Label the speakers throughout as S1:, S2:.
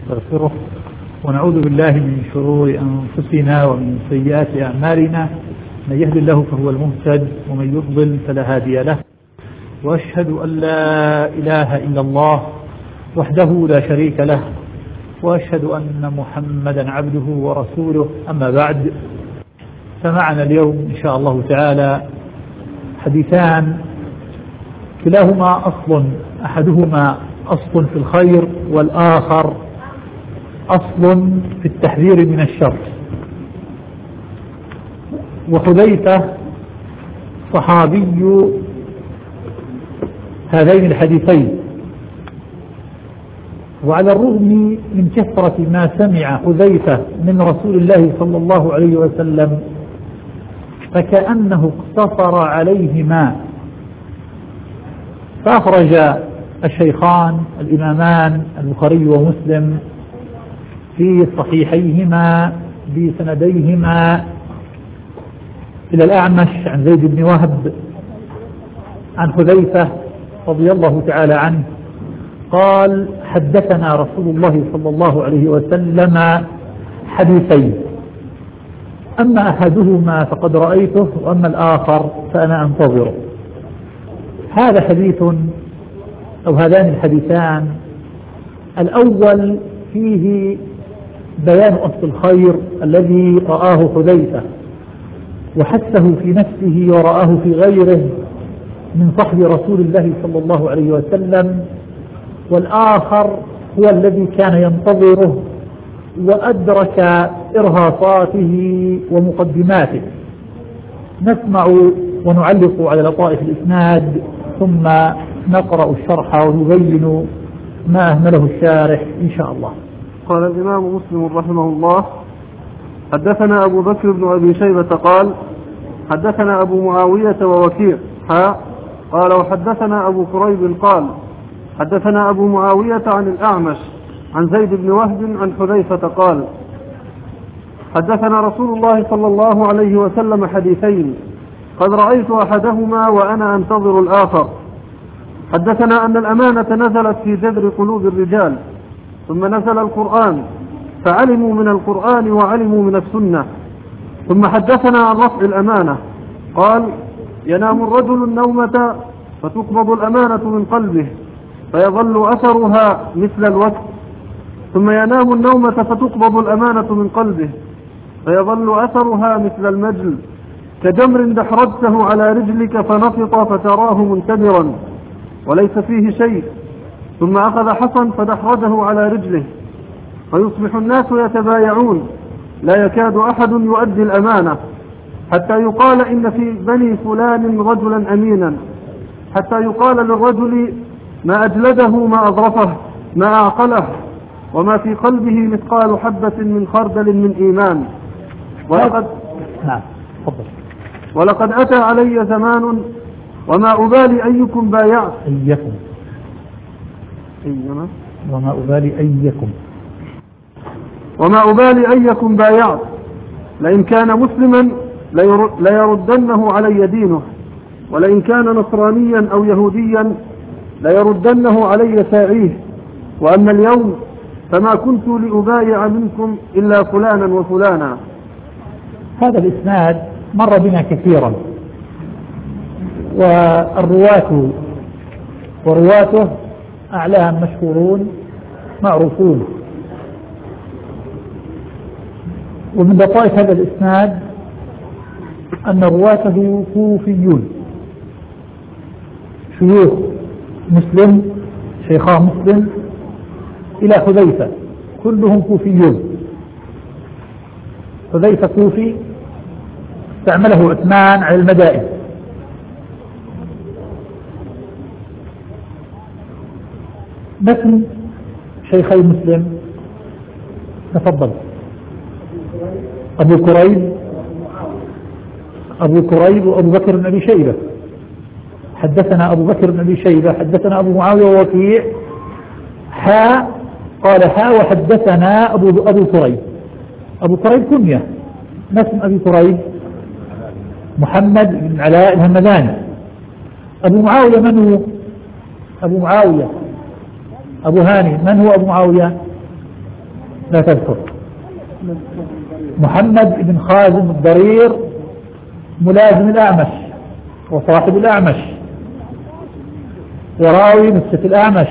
S1: ونستغفره ونعوذ بالله من شرور أنفسنا ومن سيئات أعمالنا، من يهد الله فهو المهتد ومن يضلل فلا هادي له، وأشهد أن لا إله إلا الله وحده لا شريك له، وأشهد أن محمدا عبده ورسوله. أما بعد، فمعنا اليوم إن شاء الله تعالى حديثان كلاهما أصل، أحدهما أصل في الخير والآخر أصل في التحذير من الشر. وحذيفة صحابي هذين الحديثين، وعلى الرغم من كثرة ما سمع حذيفة من رسول الله صلى الله عليه وسلم فكأنه اقتصر عليهما، فأخرج الشيخان الإمامان البخاري ومسلم في صحيحيهما بسنديهما إلى الأعمش عن زيد بن وهب عن حذيفة رضي الله تعالى عنه قال: حدثنا رسول الله صلى الله عليه وسلم حديثين، أما أحدهما فقد رأيته وأما الآخر فأنا أنتظره. هذا حديث أو هذان الحديثان، الأول فيه بيان أصل الخير الذي رآه حذيفة وحثه في نفسه ورآه في غيره من صحب رسول الله صلى الله عليه وسلم، والآخر هو الذي كان ينتظره وأدرك إرهاصاته ومقدماته. نسمع ونعلق على لطائف الإسناد ثم نقرأ الشرح ونبين ما أهمله الشارح إن شاء الله.
S2: قال الإمام مسلم رحمه الله: حدثنا أبو بكر بن أبي شيبة قال: حدثنا أبو معاوية ووكيع قال: وحدثنا أبو كريب قال: حدثنا أبو معاوية عن الأعمش عن زيد بن وهب عن حذيفة قال: حدثنا رسول الله صلى الله عليه وسلم حديثين قد رأيت أحدهما وأنا أنتظر الآخر. حدثنا أن الأمانة نزلت في جذر قلوب الرجال، ثم نزل القرآن فعلموا من القرآن وعلموا من السنة. ثم حدثنا عن رفع الأمانة قال: ينام الرجل النومة فتقبض الأمانة من قلبه فيظل أثرها مثل الوقت، ثم ينام النومة فتقبض الأمانة من قلبه فيظل أثرها مثل المجل، كجمر دحرجته على رجلك فنفط فتراه منتبرا وليس فيه شيء، ثم أخذ حصا فدحرجه على رجله فيصبح الناس يتبايعون لا يكاد أحد يؤدي الأمانة، حتى يقال إن في بني فلان رجلا أمينا، حتى يقال للرجل ما أجلده ما أظرفه ما أعقله وما في قلبه مثقال حبة من خردل من إيمان. ولقد أتى علي زمان وما أبالي أيكم بايعت وما أبالي أيكم بايعت، لئن كان مسلما ليردنه علي دينه، ولئن كان نصرانيا أو يهوديا ليردنه علي ساعيه، وأما اليوم فما كنت لأبايع منكم إلا فلانا وفلانا.
S1: هذا الإسناد مر بنا كثيرا، ورواته أعلام مشهورون معروفون. ومن لطائف هذا الإسناد أن رواته كوفيون، شيوخ مسلم شيخا مسلم إلى حذيفة كلهم كوفيون. حذيفة كوفي استعمله عثمان على المدائن. متن شيخي مسلم، تفضل. أبو كريب وأبو بكر بن أبي شيبة. حدثنا أبو بكر بن أبي شيبة حدثنا أبو معاوية ووكيع قال وحدثنا أبو كريب. أبو كريب كنية، ما اسم أبي كريب؟ محمد بن علاء الهمداني. أبو معاوية من هو؟ أبو معاوية أبو هاني من هو أبو معاوية؟ لا تذكر. محمد بن خازم الضرير ملازم الأعمش وصاحب الأعمش وراوي نسخة الأعمش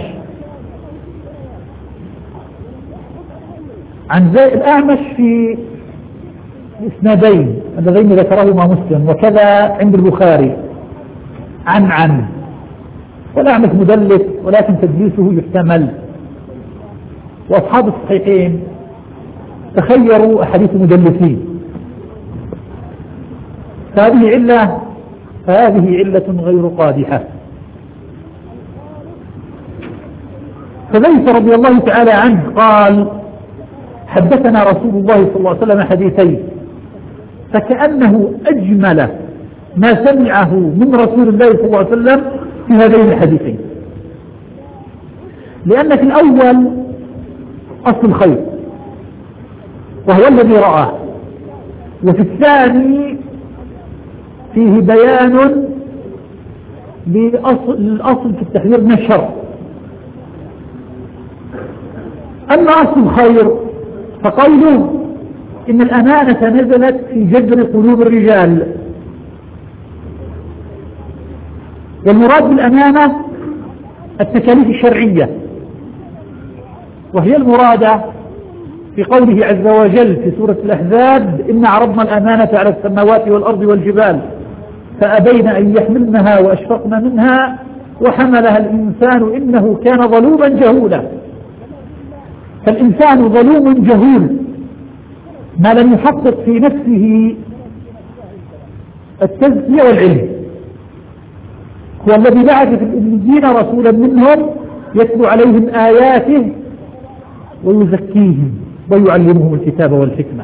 S1: عن الأعمش في إسنادين اللذين ذكرهما مسلم وكذا عند البخاري عن والأعمش مدلس ولكن تدليسه يحتمل، وأصحاب الصحيحين تخيروا أحاديث مدلسين، فهذه علة غير قادحة. فليس رضي الله تعالى عنه قال حدثنا رسول الله صلى الله عليه وسلم حديثين، فكأنه أجمل ما سمعه من رسول الله صلى الله عليه وسلم في هذين الحديثين، لأن في الأول أصل الخير وهو الذي رآه، وفي الثاني فيه بيان للأصل في التحذير من الشر. أما أصل الخير فقوله إن الأمانة نزلت في جذر قلوب الرجال، والمراد بالأمانة التكاليف الشرعية، وهي المرادة في قوله عز وجل في سورة الأحزاب إن عرضنا الأمانة على السماوات والأرض والجبال فأبين أن يحملنها وأشفقن منها وحملها الإنسان إنه كان ظلوما جهولا. فالإنسان ظلوم جهول ما لم يحقق في نفسه التزكية والعلم. هو الذي بعث في الأميين رسولا منهم يتلو عليهم آياته ويزكيهم ويعلمهم الكتاب والحكمة.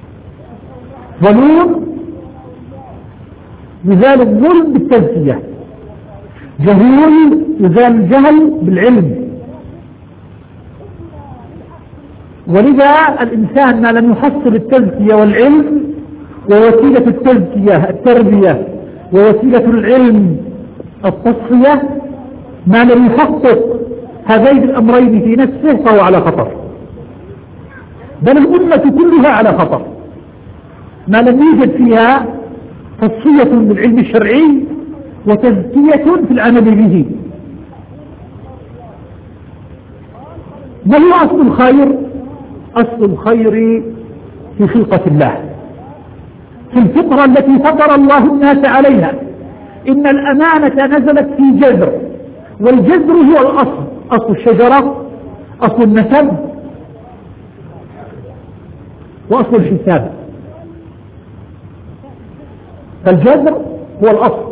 S1: ظلوم يزال الظلم بالتزكية، جهول يزال الجهل بالعلم. ولذا الإنسان ما لم يحصل التزكية والعلم، ووسيلة التزكية التربية ووسيلة العلم التصفية، ما لم يحقق هذين الأمرين في نفسه فهو على خطر، بل الأمة كلها على خطر ما لم يوجد فيها تصفية بالعلم الشرعي وتزكية في العمل به. ما هو أصل الخير؟ أصل الخير في خلقة الله، في الفطرة التي فطر الله الناس عليها. إن الأمانة نزلت في جذر، والجذر هو الأصل، أصل الشجرة، أصل النسب، وأصل الحساب. فالجذر هو الأصل.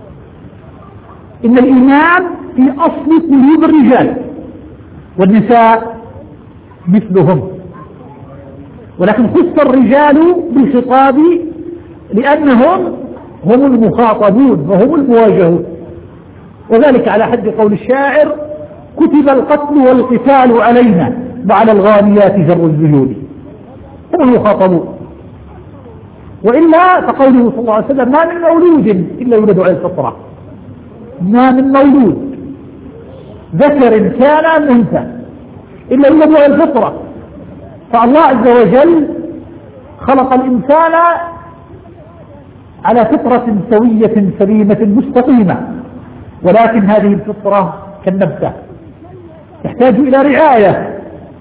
S1: إن الإيمان في أصل قلوب الرجال، والنساء مثلهم، ولكن خص الرجال بالخطاب لأنهم هم المخاطبون وهم المواجهون، وذلك على حد قول الشاعر كتب القتل والقتال علينا وعلى الغانيات جر الذيول، هم المخاطبون. وإلا فقوله صلى الله عليه وسلم ما من مولود إلا يولد على الفطرة، ما من مولود ذكر كان أم أنثى إلا يولد على الفطرة. فالله عز وجل خلق الإنسان على فطرة سوية سليمة مستقيمة، ولكن هذه الفطرة كالنبتة تحتاج إلى رعاية،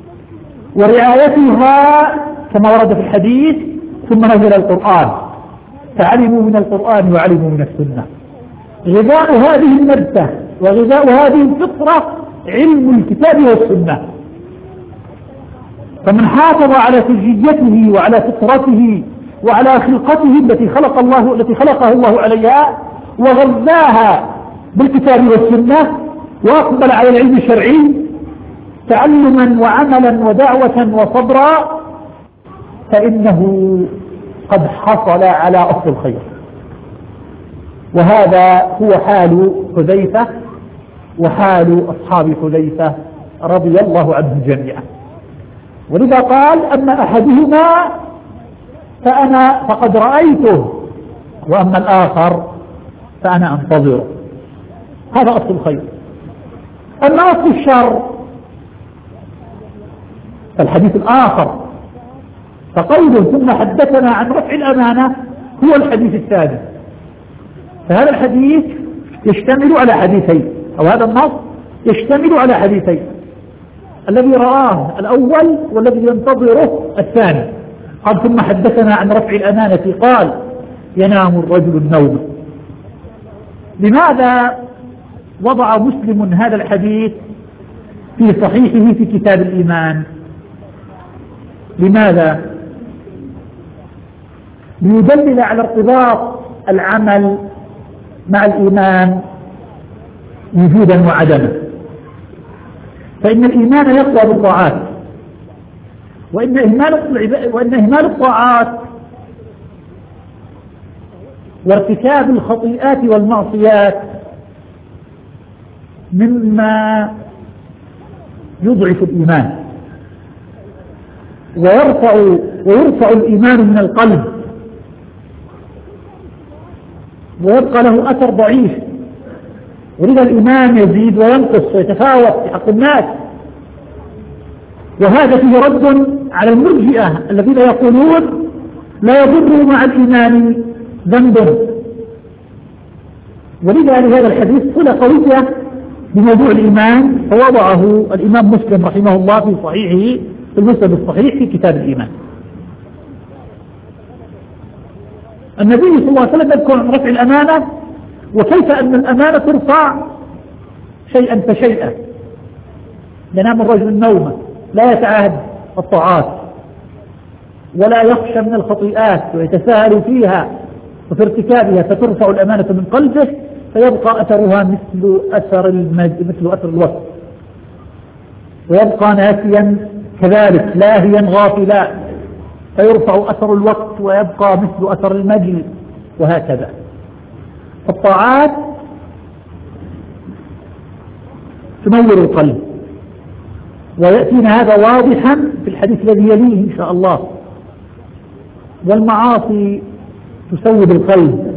S1: ورعايتها كما ورد في الحديث ثم نزل القرآن فعلموا من القرآن وعلموا من السنة. غذاء هذه النبتة وغذاء هذه الفطرة علم الكتاب والسنة. فمن حافظ على سجيته وعلى فطرته وعلى خلقته التي خلقه الله عليها وغذاها بالكتاب والسنة، وأقبل على العلم الشرعي تعلما وعملا ودعوة وصبرا، فإنه قد حصل على أصل الخير. وهذا هو حال حذيفة وحال أصحاب حذيفة رضي الله عنهم جميعا. ولذا قال أما أحدهما فأنا فقد رأيته، وأما الآخر فأنا أنتظره. هذا أصل الخير. أما أصل الشر الحديث الآخر فقوله ثم حدثنا عن رفع الأمانة هو الحديث الثاني. فهذا الحديث يشتمل على حديثين، أو هذا النص يشتمل على حديثين، الذي رآه الأول والذي ينتظره الثاني. قال ثم حدثنا عن رفع الأمانة قال ينام الرجل النوم. لماذا وضع مسلم هذا الحديث في صحيحه في كتاب الإيمان؟ لماذا؟ ليدلل على ارتباط العمل مع الإيمان وجودا وعدما. فإن الإيمان يقوى بالطاعات، وإن إهمال الطاعات وارتكاب الخطيئات والمعصيات مما يضعف الإيمان ويرفع الإيمان من القلب ويبقى له أثر ضعيف، ولذا الإيمان يزيد وينقص ويتفاوت في حق الناس. وهذا فيه رد على المرجئة الذين يقولون لا يضر مع الإيمان ذنب. ولذا لهذا الحديث صلة قوية بموضوع الإيمان، فوضعه الإمام مسلم رحمه الله في صحيحه في المسند الصحيح في كتاب الإيمان. النبي صلى الله عليه وسلم يذكر عن رفع الأمانة وكيف أن الأمانة ترفع شيئا فشيئا. ينام الرجل النوم، لا يتعاهد الطاعات ولا يخشى من الخطيئات ويتساهل فيها وفي ارتكابها، فترفع الأمانة من قلبه فيبقى أثرها مثل أثر الوقت، ويبقى ناسيا كذلك لاهيا غافلا فيرفع أثر الوقت ويبقى مثل أثر المجل، وهكذا. الطاعات تنور القلب، ويأتينا هذا واضحا في الحديث الذي يليه إن شاء الله. والمعاصي تسود القلب،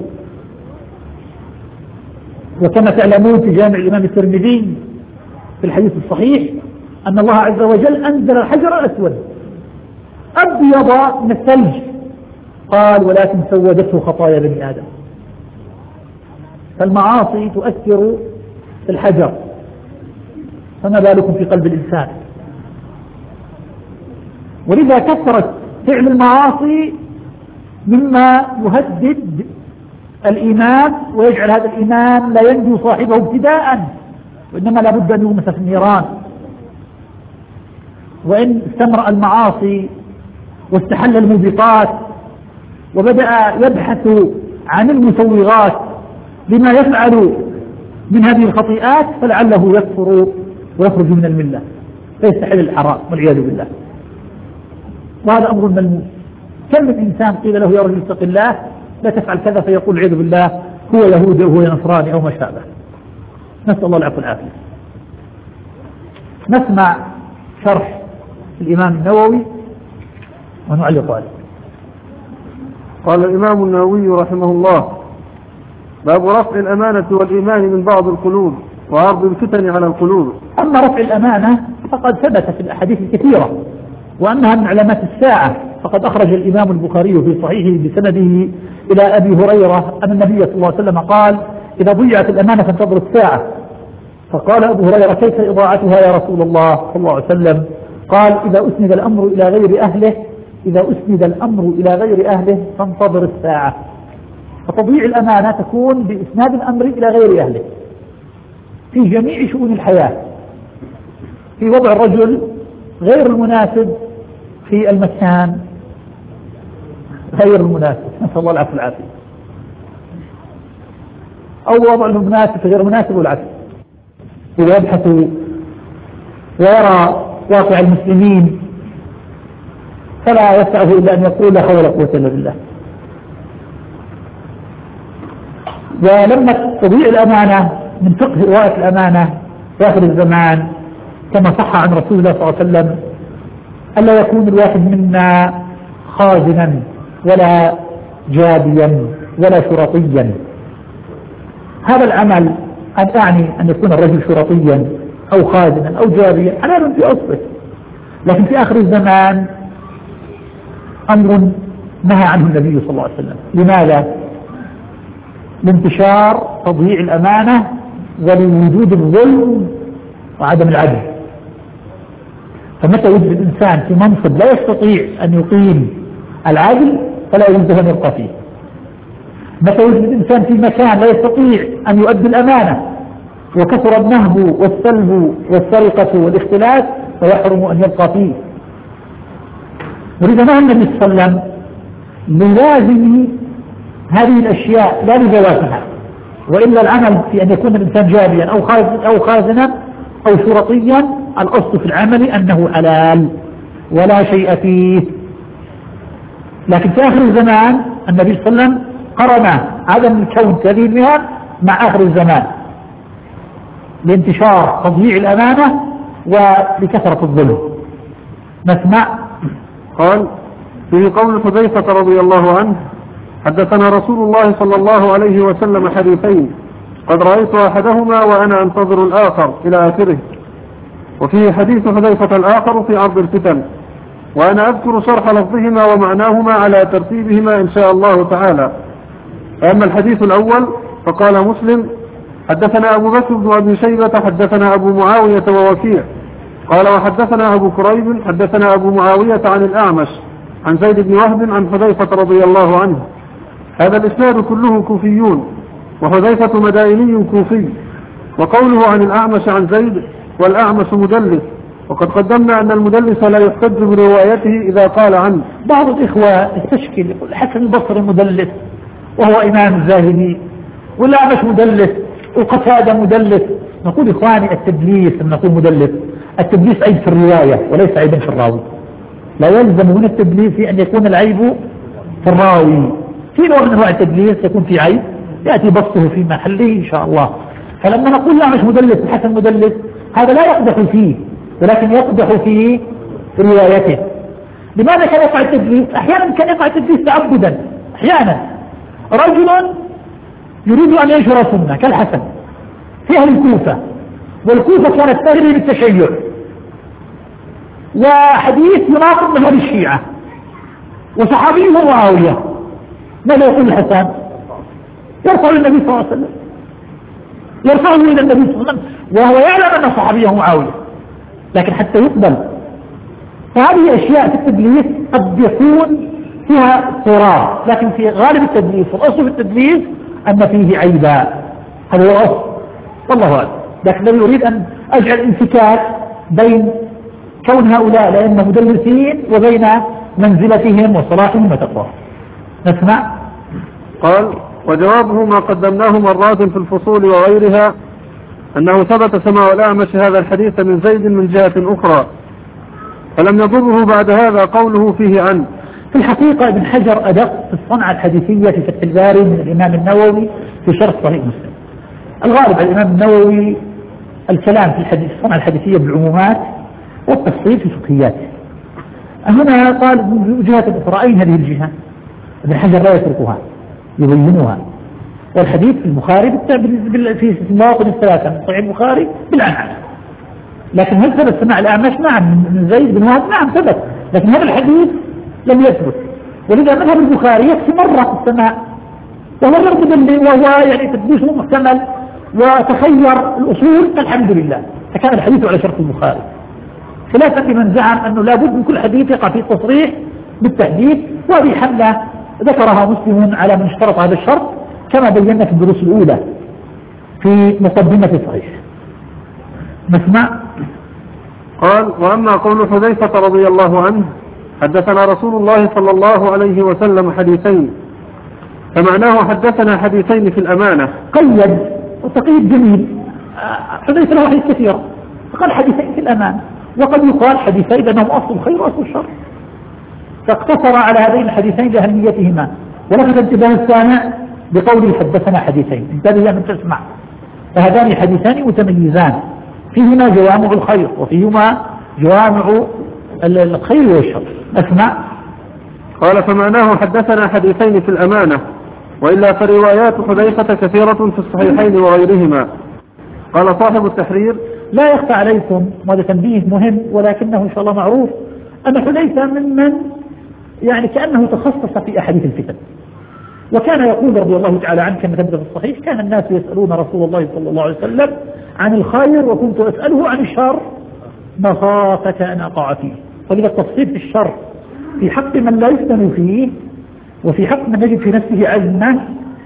S1: وكما تعلمون في جامع الإمام الترمذي في الحديث الصحيح أن الله عز وجل أنزل الحجر الأسود أبيض من الثلج، قال ولكن سودته خطايا بني آدم. فالمعاصي تؤثر في الحجر، فما بالكم في قلب الإنسان. ولذا كثرت فعل المعاصي مما يهدد الإيمان ويجعل هذا الإيمان لا ينجو صاحبه ابتداء، وإنما لابد أن يغمس في النيران. وإن استمرأ المعاصي واستحل الموبقات وبدأ يبحث عن المسوغات لما يفعل من هذه الخطيئات، فلعله يكفر ويخرج من الملة فيستحل الحرام والعياذ بالله. وهذا أمر ملموس. كم من إنسان قيل له يا رجل اتق الله لا تفعل كذا فيقول والعياذ بالله هو يهودي أو هو نصراني أو ما شابه. نسأل الله العفو والعافية. نسمع شرح الإمام النووي ونعلق عليه.
S2: قال الإمام النووي رحمه الله: باب رفع الأمانة والإيمان من بعض القلوب وعرض الفتن على القلوب.
S1: أما رفع الأمانة فقد ثبت في الأحاديث الكثيرة وأنها من علامات الساعة، فقد أخرج الإمام البخاري في صحيحه بسنده إلى أبي هريرة أن النبي صلى الله عليه وسلم قال: إذا ضيعت الأمانة فانتظر الساعة. فقال أبو هريرة: كيف إضاعتها يا رسول الله صلى الله عليه وسلم؟ قال: إذا أسند الأمر إلى غير أهله، إذا أسند الأمر إلى غير أهله فانتظر الساعة. فتضيع الأمانة تكون بإسناد الأمر إلى غير أهله في جميع شؤون الحياة، في وضع الرجل غير المناسب في المكان غير المناسب، نسأل الله العفو والعافية، أو وضع المناسب غير مناسب والعكس. إذا يبحث ويرى واقع المسلمين فلا يسعه إلا أن يقول لا حول ولا قوة إلا بالله. ولما تضيع الأمانة من فقه رواية الأمانة في آخر الزمان كما صح عن رسول الله صلى الله عليه وسلم ألا يكون الواحد منا خازنا ولا جابيا ولا شرطيا. هذا العمل أن أعني أن يكون الرجل شرطيا أو خازنا أو جابيا حلال في أصله، لكن في آخر الزمان أمر نهى عنه النبي صلى الله عليه وسلم. لماذا؟ لانتشار تضييع الأمانة ولوجود الظلم وعدم العدل. فمتى وجد الإنسان في منصب لا يستطيع أن يقيم العدل فلا يجوز أن يبقى فيه. متى وجد الإنسان في مكان لا يستطيع أن يؤدي الأمانة وكثر النهب والسلب والسرقة والاختلاس فيحرم أن يبقى فيه. ولذا نهى النبي صلى الله عليه وسلم للازم هذه الأشياء لا لذواتها، وإلا العمل في أن يكون الإنسان جابيا أو خازنا أو شرطيا، الأصل في العمل أنه حلال ولا شيء فيه. لكن في آخر الزمان النبي صلى الله عليه وسلم قرن عدم الكون هذه المهن مع آخر الزمان لانتشار تضييع الأمانة ولكثرة الظلم. نسمع.
S2: قال: في قول حذيفة رضي الله عنه: حدثنا رسول الله صلى الله عليه وسلم حديثين قد رأيت أحدهما وأنا أنتظر الآخر إلى آخره. وفيه حديث حذيفة الآخر في عرض الفتن، وأنا أذكر شرح لفظهما ومعناهما على ترتيبهما إن شاء الله تعالى. أما الحديث الأول فقال مسلم: حدثنا أبو بكر بن أبي شيبة حدثنا أبو معاوية ووكيع قال: وحدثنا أبو كريب حدثنا أبو معاوية عن الأعمش عن زيد بن وهب عن حذيفة رضي الله عنه. هذا الإسناد كله كوفيون، وحذيفة مدائني كوفي. وقوله عن الأعمش عن زيد: والأعمش مدلس، وقد قدمنا أن المدلس لا يحتج بروايته إذا قال عنه.
S1: بعض الإخوة يستشكل يقول حسن البصري مدلس وهو إمام الزاهدي، والأعمش مدلس وقتادة مدلس. نقول إخواني التدليس لما نقول مدلس التدليس عيب في الرواية وليس عيبا في الراوي. لا يلزم من التدليس أن يكون العيب في الراوي. في نوع من أنواع التدليس يكون في عيب يأتي بسطه في محله إن شاء الله. فلما نقول لا مش مدلس الحسن مدلس هذا لا يقدح فيه، ولكن يقدح في روايته. لماذا كان يقع التدليس؟ أحيانا كان يقع التدليس تعبدا. أحيانا رجل يريد أن ينشر سنة كالحسن في أهل الكوفة، والكوفة كانت تغري بالتشيع، وحديث يناقض مذهب الشيعة، وصحابيه معاوية. ماذا يقول الحسن؟ يرفع النبي صلى الله عليه وسلم، يرفعه إلى النبي صلى الله عليه وسلم وهو يعلم أن صحابيه معاوية، لكن حتى يقبل. فهذه أشياء في التدليس قد يكون فيها اضطرار، لكن في غالب التدليس والأصل في التدليس أن فيه عيبا. هذا هو الأصل والله أعلم. لكن الذي يريد أن أجعل انفكاك بين كون هؤلاء لأنهم مدلسين وبين منزلتهم وصلاحهم وتقواهم. نسمع.
S2: قال: وجوابه ما قدمناه مرات في الفصول وغيرها أنه ثبت سماع الأعمش هذا الحديث من زيد من جهة أخرى، فلم يضره بعد هذا قوله فيه عنه.
S1: في الحقيقة ابن حجر أدق في الصنعة الحديثية في فتح الباري من الإمام النووي في شرح صحيح مسلم. الغالب على الإمام النووي الكلام في الصنعة الحديثية بالعمومات والتفصيل في الفقهيات. هنا قال من جهة أخرى. أين هذه الجهة؟ ابن حجر لا يتركها، يبينها. والحديث في البخاري في المواطن الثلاثة من صحيح البخاري بالعنعنة. لكن هل ثبت سماع الأعمش؟ نعم. من زيد بن وهب نعم ثبت، لكن هذا الحديث لم يثبت. ولذا مذهب البخاري يكفي مرة السماع، وهو مدلل وهو يعني تدليسه محتمل وتخير الأصول فالحمد لله، فكان الحديث على شرط البخاري، خلافا لمن زعم أنه لابد من كل حديث يقع فيه التصريح بالتحديث. وهذه حملة ذكرها مسلم على من اشترط هذا الشرط كما بينا في الدروس الأولى في مقدمة صحيح. نسمع.
S2: قال: وأما قول حذيفة رضي الله عنه: حدثنا رسول الله صلى الله عليه وسلم حديثين، فمعناه حدثنا حديثين في الأمانة.
S1: قيد وتقييد جميل. حذيفة له حديث كثيرة، فقال حديثين في الأمانة، وقد يقال حديثين لأنهم أصل الخير وأصل الشر، فاقتصر على هذين الحديثين لأهميتهما. ولفت انتباه السامع بقوله حدثنا حديثين، انتبه من تسمع. فهذان حديثان متميزان فيهما جوامع الخير وفيهما جوامع الخير والشر. اسمع.
S2: قال: فمعناه حدثنا حديثين في الأمانة، وإلا فروايات حذيفة كثيرة في الصحيحين وغيرهما. قال صاحب التحرير:
S1: لا يخفى عليكم، وهذا تنبيه مهم ولكنه إن شاء الله معروف، أن حذيفة ممن يعني كأنه تخصص في أحاديث الفتن، وكان يقول رضي الله تعالى عنه كما ثبت في الصحيح: كان الناس يسألون رسول الله صلى الله عليه وسلم عن الخير وكنت أسأله عن الشر مخافة أن أقع فيه. ولذا التفصيل في الشر في حق من لا يفتن فيه، وفي حق من يجد في نفسه عزمة،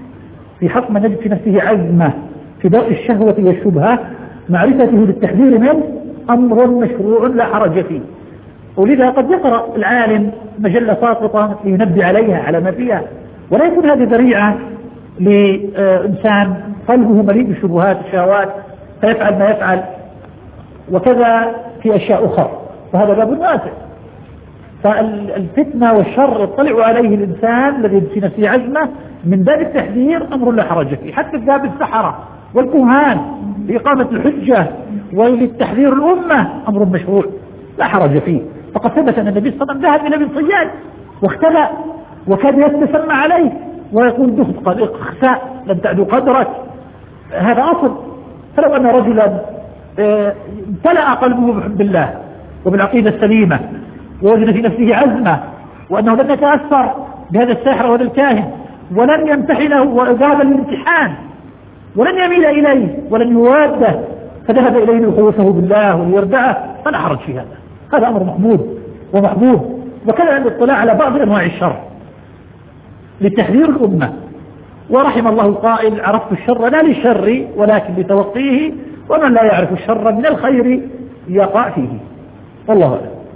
S1: في ضوء الشهوة والشبهة، معرفته للتحذير منه أمر مشروع لا حرج فيه. ولذا قد يقرأ العالم مجلة ساقطة لينبه عليها على ما فيها، ولا يكون هذه ذريعة لإنسان قلبه مليء بالشبهات والشهوات فيفعل ما يفعل، وكذا في أشياء أخرى، فهذا باب واسع. فالفتنة والشر يطلع عليه الإنسان الذي في نفسه عزمة من باب التحذير أمر لا حرج فيه، حتى باب السحرة والكهان لإقامة الحجة وللتحذير الأمة أمر مشروع لا حرج فيه. فقد ثبت أن النبي صلى الله عليه وسلم ذهب إلى ابن صياد واختبأ وكاد يتسمى عليه ويقول: دخت قد اخساء لم تعدوا قدرك. هذا أصل. فلو أن رجلا امتلأ قلبه بحب الله وبالعقيدة السليمة ووجد في نفسه عزمة وأنه لم يتأثر بهذا الساحر وهذا الكاهن ولن يمتحنه وأجاب الامتحان ولن يميل إليه ولن يواده فذهب إليه ليخوفه بالله وليردعه، فلا حرج في هذا. هذا أمر محمود ومحبوب. وكذا الاطلاع على بعض أنواع الشر لتحذير الأمة. ورحم الله القائل: عرفت الشر لا للشر ولكن لتوقيه، ومن لا يعرف الشر من الخير يقع فيه. والله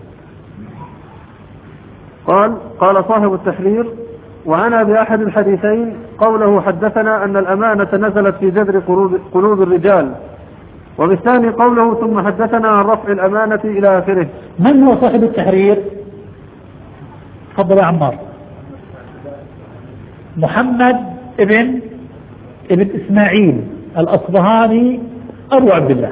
S1: أعلم.
S2: قال صاحب التحرير: وعنا بأحد الحديثين قوله حدثنا أن الأمانة نزلت في جذر قلوب الرجال، وبالثاني قوله ثم حدثنا عن رفع الأمانة إلى آخره.
S1: من هو صاحب التحرير؟ تفضل يا عمار. محمد ابن إسماعيل الأصبهاني أبو عبد الله.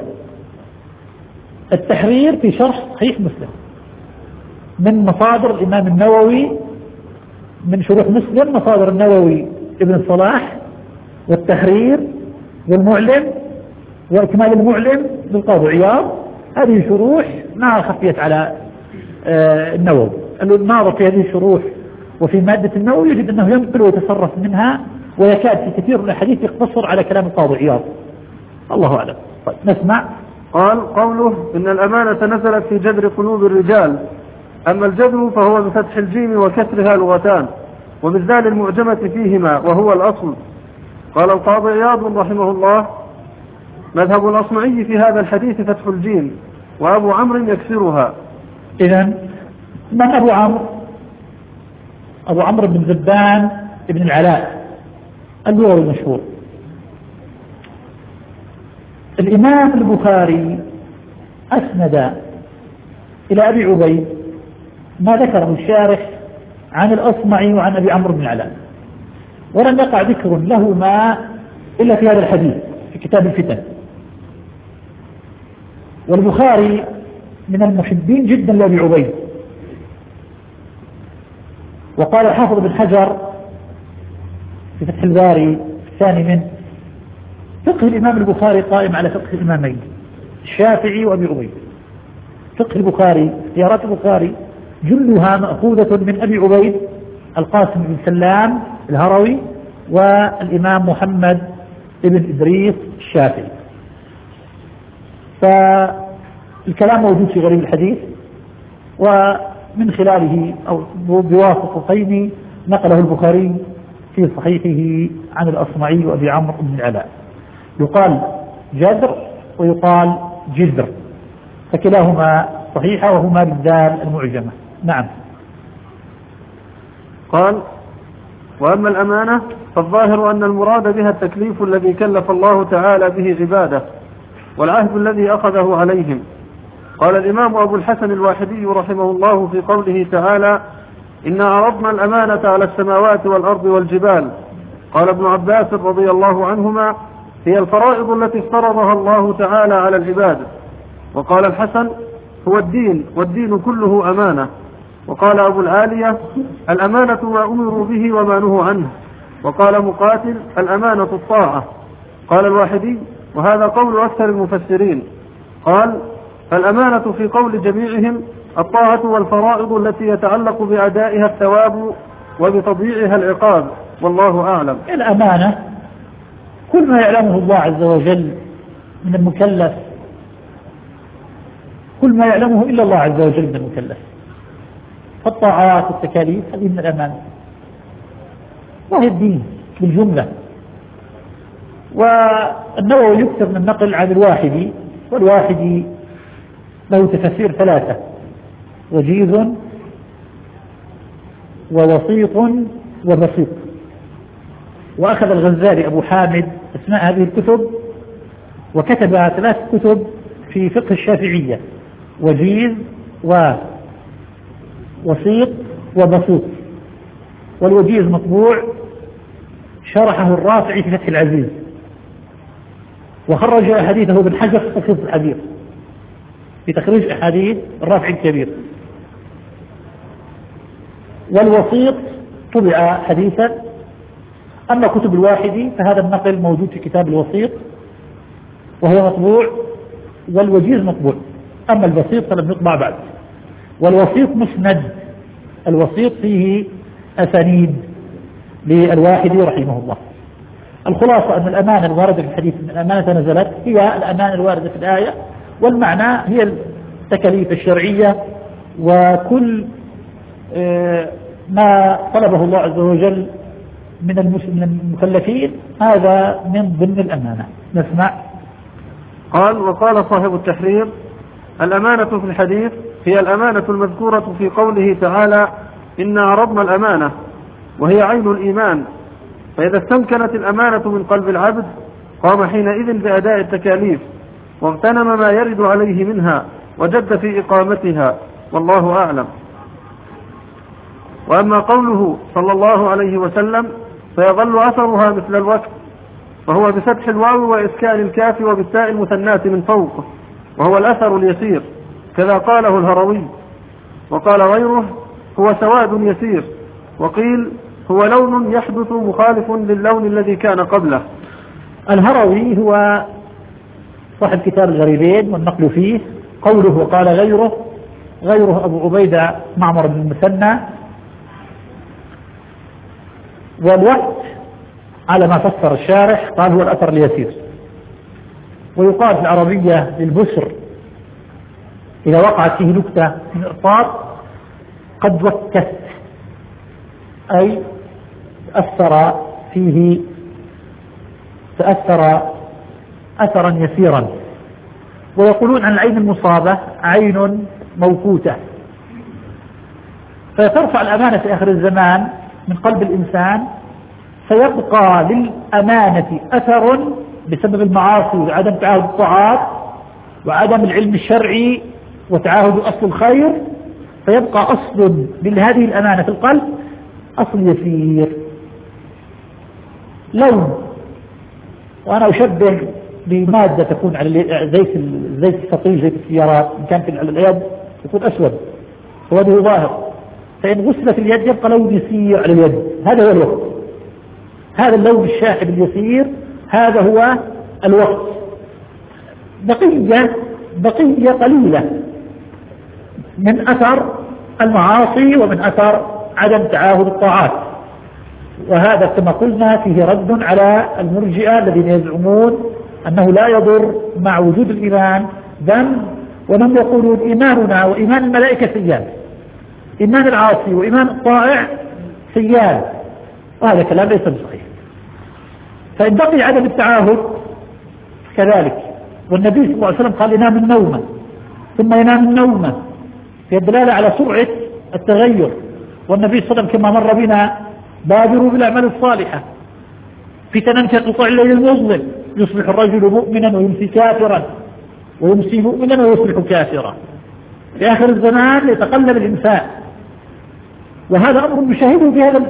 S1: التحرير في شرح صحيح مسلم من مصادر الإمام النووي، من شروح مسلم مصادر النووي ابن الصلاح، والتحرير والمعلم وإكمال المعلم للقاضي عياض. هذه شروح ما خفيت على النووي. الناظر في هذه الشروح وفي مادة النووي يجد أنه ينقل ويتصرف منها، ويكاد في كثير من الحديث يقتصر على كلام القاضي عياض. الله أعلم. طيب نسمع.
S2: قال: قوله إن الأمانة نزلت في جذر قلوب الرجال. أما الجذر فهو بفتح الجيم وكسرها لغتان، وبالذال المعجمة فيهما وهو الأصل. قال القاضي عياض رحمه الله: مذهب الأصمعي في هذا الحديث فتح الجيم، وأبو عمرو يكسرها.
S1: إذن من أبو عمرو؟ أبو عمرو بن زبان بن العلاء اللغوي المشهور. الإمام البخاري أسند إلى أبي عبيد ما ذكره الشارح عن الأصمعي وعن أبي عمرو بن العلاء، ولم يقع ذكر لهما إلا في هذا الحديث في كتاب الفتن. والبخاري من المحبين جدا لأبي عبيد. وقال الحافظ بن حجر في فتح الباري الثاني منه: فقه الإمام البخاري قائم على فقه الإمامين الشافعي وأبي عبيد. فقه البخاري، اختيارات البخاري جلها مأخوذة من أبي عبيد القاسم بن سلام الهروي والإمام محمد بن إدريس الشافعي. فالكلام موجود في غريب الحديث، ومن خلاله أو بواسطتين نقله البخاري في صحيحه عن الأصمعي وأبي عمرو بن العلاء. يقال جذر ويقال جذر، فكلاهما صحيحة وهما بالذال المعجمة. نعم.
S2: قال: وأما الأمانة فالظاهر أن المراد بها التكليف الذي كلف الله تعالى به عباده، والعهد الذي أخذه عليهم. قال الإمام أبو الحسن الواحدي رحمه الله في قوله تعالى: إنا عرضنا الأمانة على السماوات والأرض والجبال. قال ابن عباس رضي الله عنهما: هي الفرائض التي افترضها الله تعالى على العباد. وقال الحسن: هو الدين، والدين كله أمانة. وقال أبو العالية: الأمانة ما أمروا به وما نهوا عنه. وقال مقاتل: الأمانة الطاعة. قال الواحدي: وهذا قول أكثر المفسرين. قال: فالأمانة في قول جميعهم الطاعة والفرائض التي يتعلق بأدائها الثواب وبتضييعها العقاب، والله أعلم.
S1: الأمانة كل ما يعلمه الله عز وجل من المكلف، كل ما يعلمه إلا الله عز وجل من المكلف، فالطاعات والتكاليف هذه من الأمانة، وهي الدين بالجملة. والنووي يكثر من النقل عن الواحدي، والواحدي له تفسير ثلاثة: وجيز ووسيط وبسيط. وأخذ الغزالي أبو حامد أسماء هذه الكتب وكتب 3 كتب في فقه الشافعية: وجيز ووسيط وبسيط. والوجيز مطبوع شرحه الرافعي في فتح العزيز، وخرج أحاديثه ابن حجر في تلخيص الحديث في تخريج أحاديث الرافعي الكبير. والوسيط طبع حديثا. أما كتب الواحدي فهذا النقل موجود في كتاب الوسيط وهو مطبوع، والوجيز مطبوع. أما البسيط فلم يطبع بعد. والوسيط مسند، الوسيط فيه أسانيد للواحدي رحمه الله. الخلاصة أن الأمانة الواردة في الحديث من الأمانة نزلت هي الأمانة الواردة في الآية، والمعنى هي التكاليف الشرعية وكل ما طلبه الله عز وجل من المكلفين، هذا من ضمن الأمانة. نسمع.
S2: قال: وقال صاحب التحرير: الأمانة في الحديث هي الأمانة المذكورة في قوله تعالى: إنا عرضنا الأمانة، وهي عين الإيمان. فإذا استمكنت الأمانة من قلب العبد قام حينئذ بأداء التكاليف، واغتنم ما يرد عليه منها، وجد في إقامتها، والله أعلم. وأما قوله صلى الله عليه وسلم: فيظل أثرها مثل الوقت، فهو بفتح الواو وإسكان الكاف وبالتاء المثناة من فوق، وهو الأثر اليسير، كذا قاله الهروي. وقال غيره: هو سواد يسير. وقيل: هو لون يحدث مخالف للون الذي كان قبله.
S1: الهروي هو صاحب كتاب الغريبين والنقل فيه. قوله وقال غيره أبو عبيدة معمر بن المثنى. والوقت على ما فسر الشارح قال هو الأثر اليسير. ويقال في العربية للبسر إذا وقعت فيه نكتة من إرطاب قد وكت، أي تأثر فيه أثرا يسيرا. ويقولون عن العين المصابة عين موكوتة. فترفع الأمانة في آخر الزمان من قلب الإنسان، فيبقى للأمانة أثر بسبب المعاصي وعدم تعاهد الطاعات وعدم العلم الشرعي وتعاهد أصل الخير، فيبقى أصل لهذه الأمانة في القلب أصل يسير لون. وأنا أشبه بمادة تكون على زيت الفطير، زيت السيارات، إن كان على اليد يكون أسود سوده ظاهر، فإن غسلت اليد يبقى لون يسير على اليد. هذا هو الوقت، هذا اللون الشاحب اليسير، هذا هو الوقت. بقية قليلة من أثر المعاصي ومن أثر عدم تعاهد الطاعات. وهذا كما قلنا فيه رد على المرجئة الذين يزعمون أنه لا يضر مع وجود الإيمان ذنب، ونهم يقولون إيماننا وإيمان الملائكة سيان، إيمان العاصي وإيمان الطائع سيان، وهذا كلام ليس بصحيح. فإن بقي عدم التعاهد كذلك. والنبي صلى الله عليه وسلم قال: ينام النوم ثم ينام النوم، في الدلالة على سرعة التغير. والنبي صلى الله عليه وسلم كما مر بنا: بادروا بالأعمال الصالحة فتنا كقطع الليل المظلم، يصبح الرجل مؤمنا ويمسي كافرا، ويمسي مؤمنا ويصبح كافرا. في آخر الزمان يتقلب الإنسان، وهذا أمر نشاهده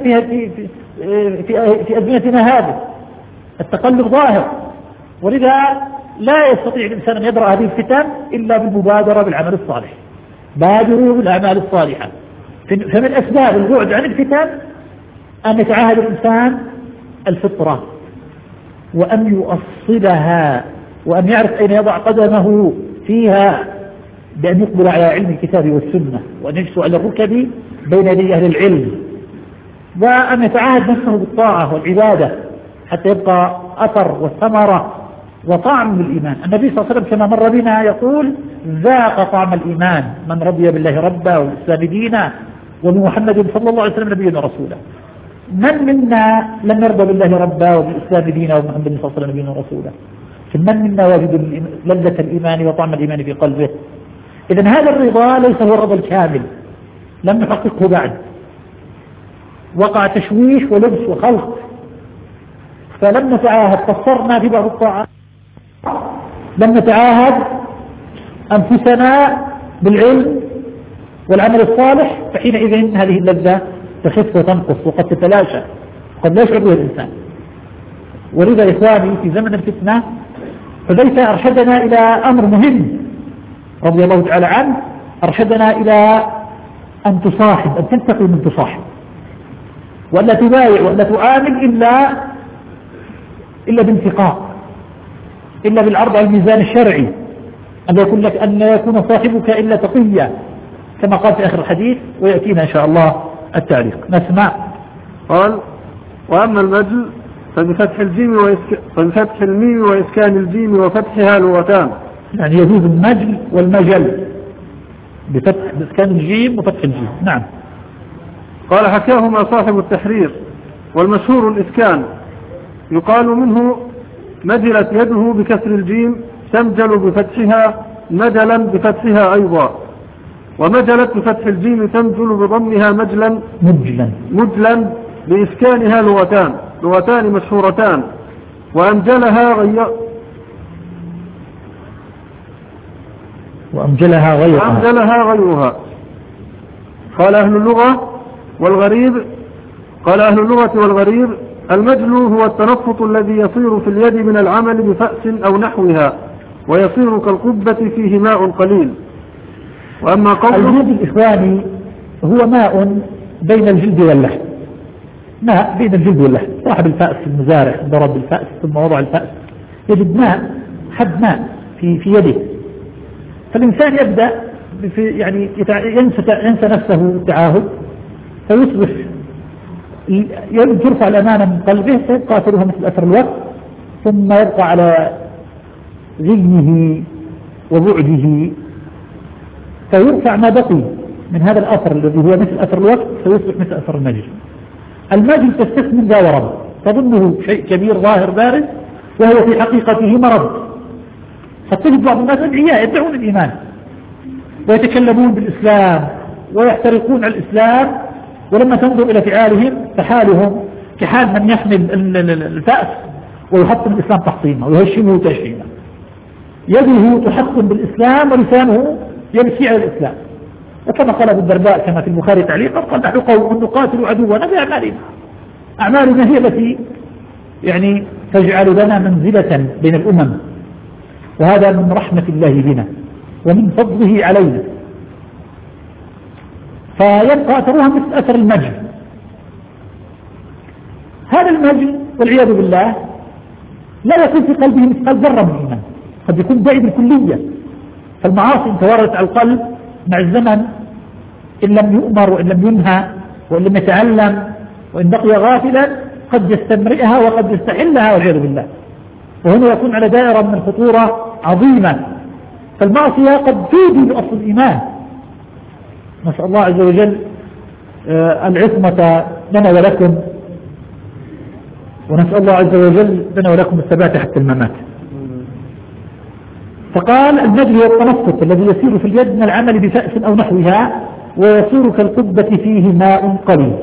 S1: في أزمنتنا هذه. التقلب ظاهر، ولذا لا يستطيع الإنسان أن يدرأ هذه الفتن إلا بالمبادرة بالعمل الصالح. بادروا بالأعمال الصالحة. فمن أسباب البعد عن الفتن أن يتعاهد الإنسان الفطرة، وأن يؤصلها، وأن يعرف أين يضع قدمه فيها بأن يقبل على علم الكتاب والسنة وأن يجلس على الركب بين يدي أهل العلم، وأن يتعاهد نفسه بالطاعة والعبادة حتى يبقى أثر والثمرة وطعم الإيمان. النبي صلى الله عليه وسلم كما مر بنا يقول: ذاق طعم الإيمان من رضي بالله ربا والإسلام دينا وبمحمد صلى الله عليه وسلم نبيا ورسولا. من منا لم يرضى بالله ربا وبالإسلام دينا وبمحمد صلى الله عليه وسلم نبيا ورسولا؟ من منا واجد لذة الإيمان وطعم الإيمان في قلبه؟ إذن هذا الرضا ليس هو الرضا الكامل، لم نحققه بعد، وقع تشويش ولبس وخلط، فلم نتعاهد، قصرنا في بعض الطاعات، لم نتعاهد أنفسنا بالعلم والعمل الصالح، فحينئذ هذه اللذة تخف وتنقص وقد تتلاشى وقد لا يشعر بها الإنسان. ولذا إخواني في زمن الفتنة حذيفة أرشدنا إلى أمر مهم رضي الله تعالى عنه، أرشدنا إلى أن تصاحب، أن تنتقي من تصاحب، وأن لا تبايع وأن لا تعامل إلا بانتقاء، إلا بالعرض على الميزان الشرعي، أن يكون لك أن يكون صاحبك إلا تقيا كما قال في آخر الحديث، ويأتينا إن شاء الله التعليق. نسمع.
S2: قال: وأما المجل فبفتح الميم وإسكان الجيم وفتحها لغتان.
S1: يعني يجوز المجل والمجل بفتح بإسكان الجيم وفتح الجيم. نعم.
S2: قال: حكاهما صاحب التحرير، والمشهور الإسكان، يقال منه مجلت يده بكسر الجيم، تمجل بفتحها، مجلا بفتحها أيضا، ومجلت بفتح الجيم تمجل بضمها مجلا بإسكانها لغتان مشهورتان. وأمجلها غيرها. قال أهل اللغة والغريب المجل هو التنفط الذي يصير في اليد من العمل بفأس أو نحوها، ويصير كالقبة فيه ماء قليل. وأما قوله
S1: الجلد الإخواني هو ماء بين الجلد واللحم، ماء بين الجلد واللحم. صاحب الفأس المزارع ضرب الفأس ثم وضع الفأس يجد ماء، حد ماء في يده، فالإنسان يبدأ يعني ينسى نفسه التعاهد، فيصبح ترفع الأمانة من قلبه، فيبقى أثرها مثل أثر الوقت، ثم يبقى على غيه وبعده، فيرفع ما بقي من هذا الأثر الذي هو مثل أثر الوقت، فيصبح مثل أثر المجل. المجل تستثمن ذا ورب، تظنه شيء كبير ظاهر بارز، وهو في حقيقته مرض. قد تجد بعض الناس أدعياء يدعون الإيمان ويتكلمون بالإسلام ويحترقون على الإسلام، ولما تنظر إلى فعالهم فحالهم كحال من يحمل الفأس ويحطم الإسلام تحطيمه ويهشمه تهشيمه. يده تحطم بالإسلام ولسانه يمشي على الإسلام. وكما قال أبو الدرداء كما في البخاري تعليقا: قال: نحن قوم نقاتل عدونا بأعمالنا. أعمالنا هي التي يعني تجعل لنا منزلة بين الأمم، وهذا من رحمة الله بنا ومن فضله علينا. فيبقى أثرها مثل أثر المجل. هذا المجل والعياذ بالله لا يكون في قلبه مثقال ذرة من الإيمان، قد يكون بعيد الكلية. فالمعاصي إن توارثت على القلب مع الزمن، إن لم يؤمر وإن لم ينهى وإن لم يتعلم وإن بقي غافلا قد يستمرئها وقد يستحلها والعياذ بالله، وهنا يكون على دائرة من الخطورة عظيمة. فالمعصية قد تودي بأصل الإيمان. نسأل الله عز وجل العصمة لنا ولكم، ونسأل الله عز وجل لنا ولكم الثبات حتى الممات. فقال: المجل هو التنفط الذي يسير في اليد من العمل بفأس أو نحوها، ويصير كالقبة فيه ماء قليل.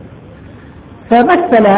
S1: فمثل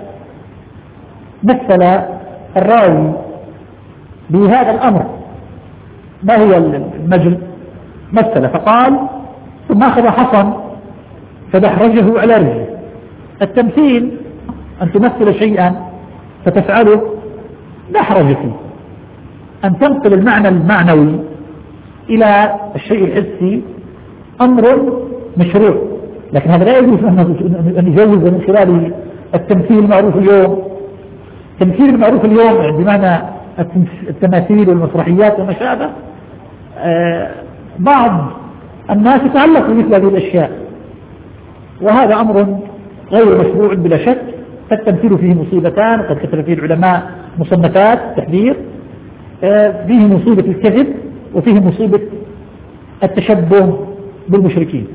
S1: الراوي بهذا الأمر ما هو المجل، مثل فقال: ثم أخذ حصن فدحرجه على رجله. التمثيل أن تمثل شيئا فتفعله لا حرج فيه، أن تنقل المعنى المعنوي إلى الشيء الحسي أمر مشروع، لكن هذا لا يجوز أن يجوز من خلال التمثيل المعروف اليوم. التمثيل المعروف اليوم بمعنى التماثيل والمسرحيات وما شابه بعض الناس يتعلق بمثل هذه الأشياء، وهذا أمر غير مشروع بلا شك. فالتمثيل فيه مصيبتان، قد كتب فيه العلماء مصنفات تحذير، فيه مصيبة الكذب وفيه مصيبة التشبه بالمشركين.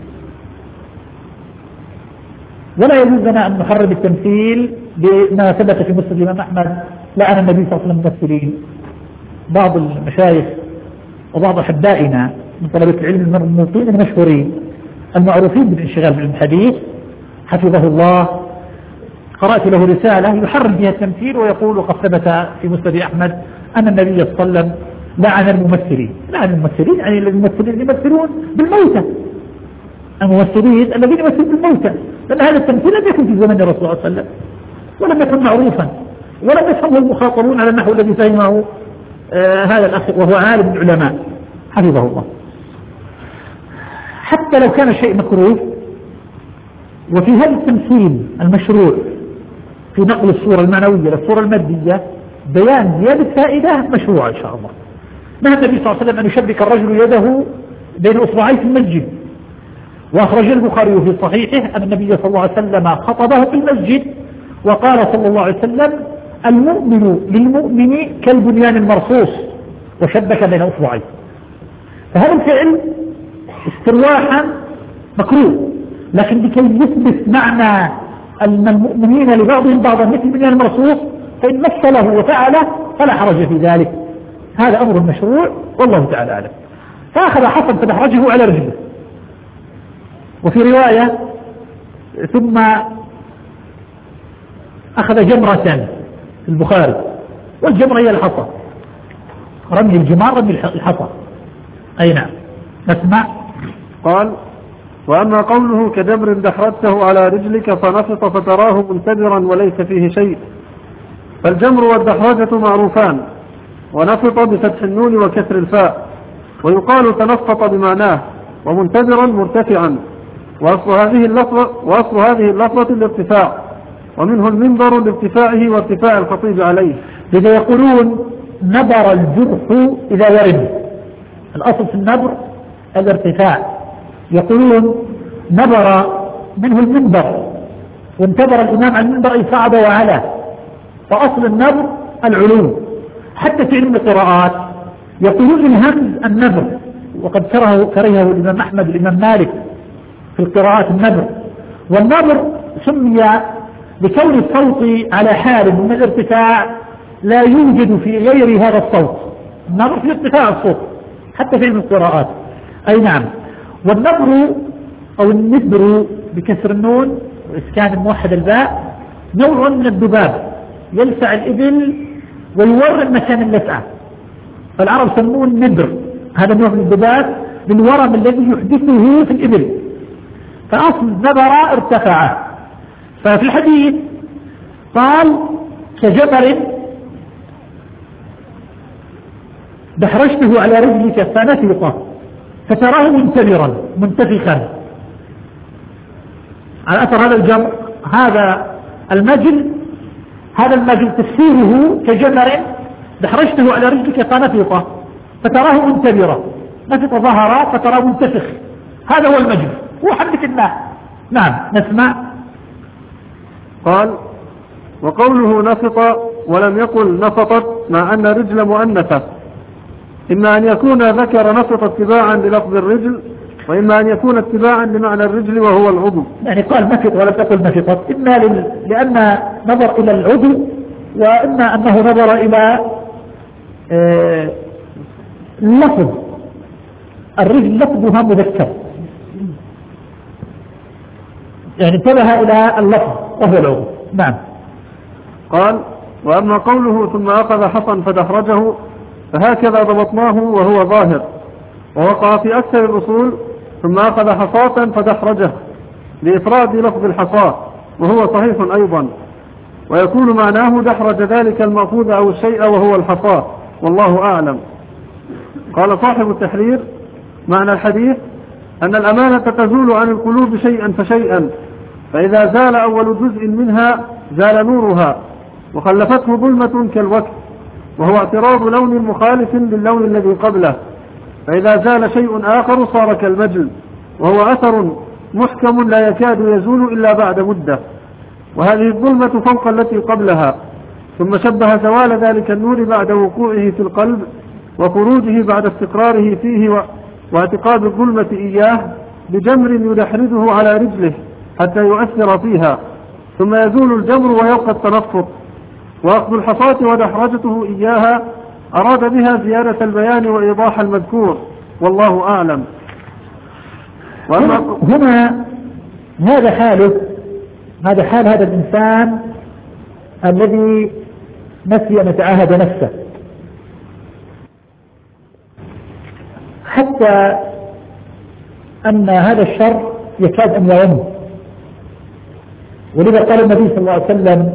S1: ولا يجوز لنا أن نحرم التمثيل بما ثبت في مسند الإمام أحمد لعن النبي صلى الله عليه وسلم الممثلين. بعض المشايخ وبعض أحبائنا من طلبة العلم المرموقين المشهورين المعروفين بالانشغال بالحديث حفظه الله، قرأت له رسالة يحرم فيها التمثيل ويقول وقد ثبت في مسند أحمد أن النبي صلى الله عليه وسلم لعن الممثلين. لعن الممثلين يعني الممثلين يمثلون بالموتى، الممثلين الذين يمثلون بالموتى، لأن هذا التمثيل لم يكن في زمن الرسول صلى الله عليه وسلم ولم يكن معروفا ولم يفهمه المخاطبون على النحو الذي فهمه هذا الأخ وهو عالم العلماء حفظه الله. حتى لو كان الشيء مكروه، وفي هذا التمثيل المشروع في نقل الصورة المعنوية للصورة المادية بيان زيادة فائدة مشروعة إن شاء الله. نهى النبي صلى الله عليه وسلم أن يشبك الرجل يده بين أصبعيه في المسجد، وأخرج البخاري في صحيحه أن النبي صلى الله عليه وسلم خطبه في المسجد وقال صلى الله عليه وسلم المؤمن للمؤمن كالبنيان المرصوص، وشبك بين أصبعيه. فهذا الفعل استرواحا مكروه، لكن لكي يثبت معنى أن المؤمنين لبعضهم بعضا مثل البنيان المرصوص فإن مثله وفعله فلا حرج في ذلك، هذا أمر مشروع والله تعالى أعلم. فأخذ حسن فدحرجه على رجله. وفي رواية ثم أخذ جمرة في البخاري، والجمرة هي الحصى، رمي الجمار رمي الحصى. أي نعم. نسمع.
S2: قال وأما قوله كجمر دحرجته على رجلك فنفط فتراه منتبرا وليس فيه شيء، فالجمر والدحرجة معروفان، ونفط بفتح النون وكسر الفاء، ويقال تنفط بمعناه، ومنتبرا مرتفعا، وأصل هذه اللفظة الارتفاع، ومنه المنبر لارتفاعه وارتفاع الخطيب عليه.
S1: لذا يقولون نبر الجرح إذا ورد، الأصل في النبر الارتفاع. يقولون نبر منه المنبر، وانتبر الإمام على المنبر أي صعد وعلى، فأصل النبر العلو. حتى في علم القراءات يقولون الهمز النبر، وقد كرهه الإمام أحمد والإمام مالك في القراءات النبر. والنبر سمي بكون الصوت على حال من الارتفاع لا يوجد في غير هذا الصوت. النبر في ارتفاع الصوت حتى في علم القراءات. أي نعم. والنبر أو النبر بكسر النون وإسكان موحد الباء نوع من الذباب يلسع الإبل ويورم مكان اللسعة، فالعرب سموه النبر. هذا نوع من الذباب بالورم الذي يحدثه في الإبل، فأصل نبر ارتفع. ففي الحديث قال كجبر دحرجته على رجلك فنفط فتراه منتبرا منتفخا، على أثر هذا الجمر. هذا المجل تفسيره كجبر دحرجته على رجلك فنفط فتراه منتبرا، نفط ظهر فتراه منتفخ، هذا هو المجل، هو حبة الماء. نعم. نسمع.
S2: قال وقوله نفط ولم يقل نفطت مع أن رجل مؤنثة، إما أن يكون ذكر نفط اتباعا للفظ الرجل، وإما أن يكون اتباعا لمعنى الرجل وهو العضو.
S1: يعني قال نفط ولم تقل نفطت، إما لأن نظر إلى العضو، وإما أنه نظر إلى اللفظ. الرجل لفظها مذكر، يعني انتبه إلى اللفظ وهو العضو. نعم.
S2: قال وأما قوله ثم أخذ حصا فدحرجه فهكذا ضبطناه وهو ظاهر، ووقع في أكثر الأصول ثم أخذ حصاة فدحرجه لإفراد لفظ الحصاة، وهو صحيح أيضا، ويكون معناه دحرج ذلك المأخوذ أو الشيء وهو الحصاة، والله أعلم. قال صاحب التحرير معنى الحديث أن الأمانة تزول عن القلوب شيئا فشيئا، فإذا زال أول جزء منها زال نورها وخلفته ظلمة كالوقت، وهو اعتراض لون مخالف للون الذي قبله، فإذا زال شيء آخر صار كالمجل، وهو أثر محكم لا يكاد يزول إلا بعد مدة، وهذه الظلمة فوق التي قبلها. ثم شبه زوال ذلك النور بعد وقوعه في القلب وخروجه بعد استقراره فيه واعتقاد الظلمة إياه بجمر يدحرجه على رجله حتى يؤثر فيها، ثم يزول الجمر ويبقى التنفط. وأخذ الحصاة ودحرجته إياها أراد بها زيادة البيان وإيضاح المذكور، والله أعلم.
S1: هنا هذا حاله، هذا حال هذا الإنسان الذي نسي أن يتعاهد نفسه، حتى أن هذا الشر يكاد أن يعم. ولذا قال النبي صلى الله عليه وسلم: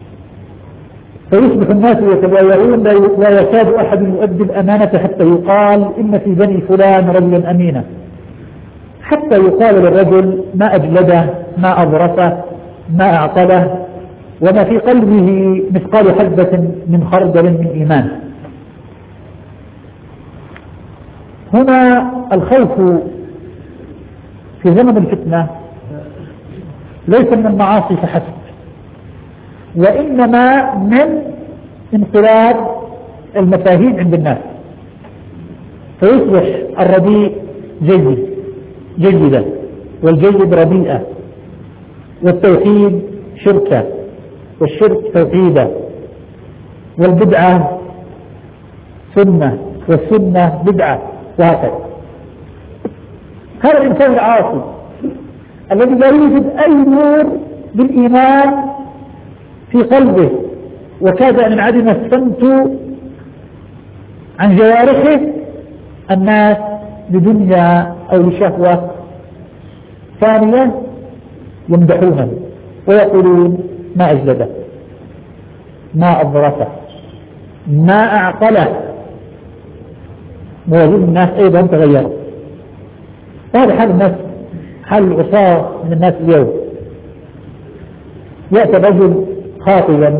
S1: فيصبح الناس يتبايعون لا يكاد أحد يؤدي الأمانة حتى يقال إن في بني فلان رجلا أمينا، حتى يقال للرجل ما أجلده، ما أبرسه، ما أعقله، وما في قلبه مثقال حبة من خردل من إيمان. هنا الخوف في زمن الفتنة ليس من المعاصي فحسب، وإنما من انقلاب المفاهيم عند الناس، فيصبح الرديء جيدا، والجيد رديئا، والتوحيد شركا، والشرك توحيدا، والبدعة سنة، والسنة بدعة، وهكذا. هذا الإنسان العاصي الذي لا يوجد أي نور بالإيمان في قلبه، وكاد أن ينعدم السمت عن جوارحه، الناس لدنيا أو لشهوة ثانية يمدحونه ويقولون ما أجلده، ما أضرسه، ما أعقله، موازين الناس أيضا تغيروا. هذا حال الناس، حال العصاة من الناس اليوم. يأتي رجل خاطبا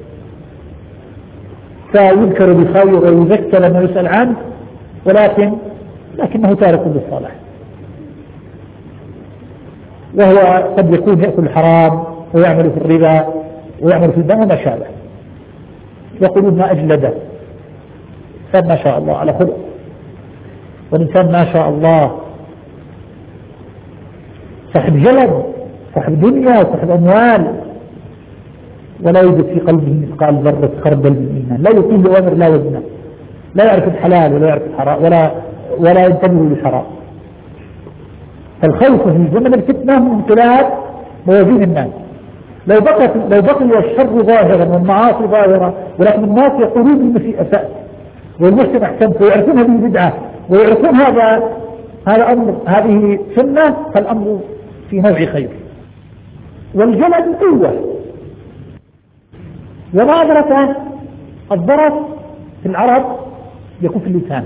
S1: فيذكر بخير ويذكر لما يسأل عنه، لكنه تارك للصلاة، وهو قد يكون يأكل الحرام ويعمل في الربا ويعمل في الدم وما شابه، يقولون ما أجلده، ما شاء الله على خلق، والإنسان ما شاء الله صاحب جلد، صاحب دنيا، صاحب أموال، ولا يوجد في قلبه مثقال ذرة خردل من إيمان، لا يقيم بأمر لا وزنه، لا يعرف الحلال ولا يعرف الحرام ولا ينتبه للحرام. فالخوف في زمن الفتنة من انقلاب موازين الناس. لو بقي الشر ظاهرا والمعاصي ظاهرة، ولكن الناس يقولون المسيء أسأت والمسلم أحسنت، ويعرفون هذه بدعة، ويعرفون هذا أمر، هذه سنة، فالأمر في نوع خير. والجلد قوة، وما أدرك الضرس في العرب يكون في اللسان،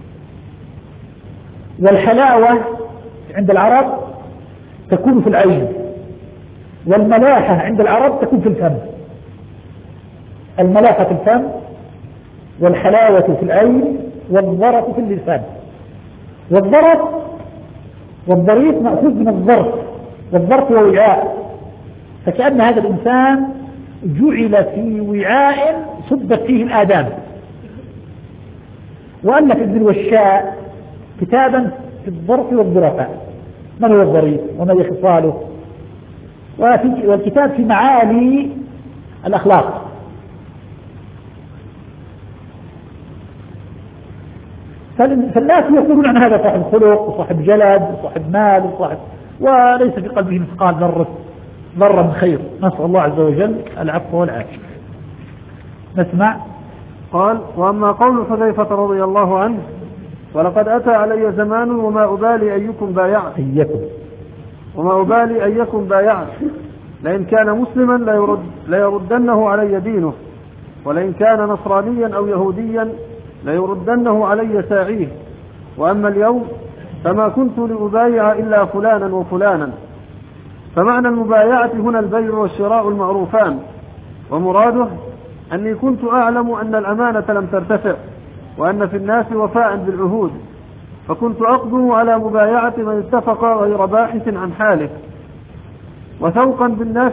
S1: والحلاوة عند العرب تكون في العين، والملاحة عند العرب تكون في الفم. الملاحة في الفم، والحلاوة في العين، والضرس في اللسان. والضرس والضريس مأخوذ من الظرف، والظرف هو وعاء، فكأن هذا الإنسان جعل في وعاء صبت فيه الآدام. وألف ابن الوشاء كتابا في الظرف والظرفاء، من هو الظريف وما هي خصاله، والكتاب في معالي الأخلاق. فالناس يقولون عن هذا صاحب خلق وصاحب جلد وصاحب مال وليس في قلبه مثقال ذرة من خير. نسأل الله عز وجل العفو والعافية. نسمع.
S2: قال: وأما قول حذيفة رضي الله عنه: ولقد أتى علي زمان وما أبالي أيكم بايعت، لئن كان مسلما ليردنه علي دينه، ولئن كان نصرانيا أو يهوديا ليردنه علي ساعيه، وأما اليوم فما كنت لأبايع إلا فلانا وفلانا. فمعنى المبايعة هنا البيع والشراء المعروفان، ومراده أني كنت أعلم أن الأمانة لم ترتفع، وأن في الناس وفاء بالعهود، فكنت أقدم على مبايعة من اتفق غير باحث عن حاله وثوقا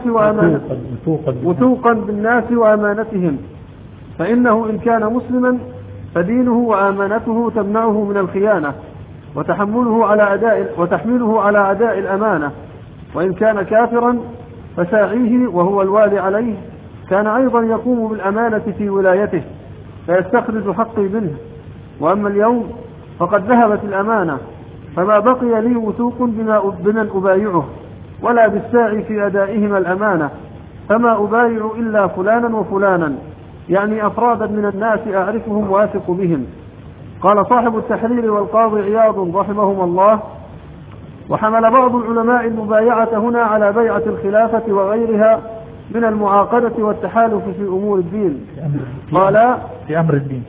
S2: بالناس وأمانتهم، فإنه إن كان مسلما فدينه وأمانته تمنعه من الخيانة وتحمله على أداء الأمانة، وإن كان كافرا فساعيه وهو الوالي عليه كان أيضا يقوم بالأمانة في ولايته فيستخرج حقي منه. وأما اليوم فقد ذهبت الأمانة، فما بقي لي وثوق بمن أبايعه ولا بالساعي في أدائهما الأمانة، فما أبايع إلا فلانا وفلانا، يعني أفرادا من الناس أعرفهم واثق بهم. قال صاحب التحرير والقاضي عياض رحمهما الله: وحمل بعض العلماء المبايعة هنا على بيعة الخلافة وغيرها من المعاقدة والتحالف في أمور الدين. قال
S1: في أمر الدين،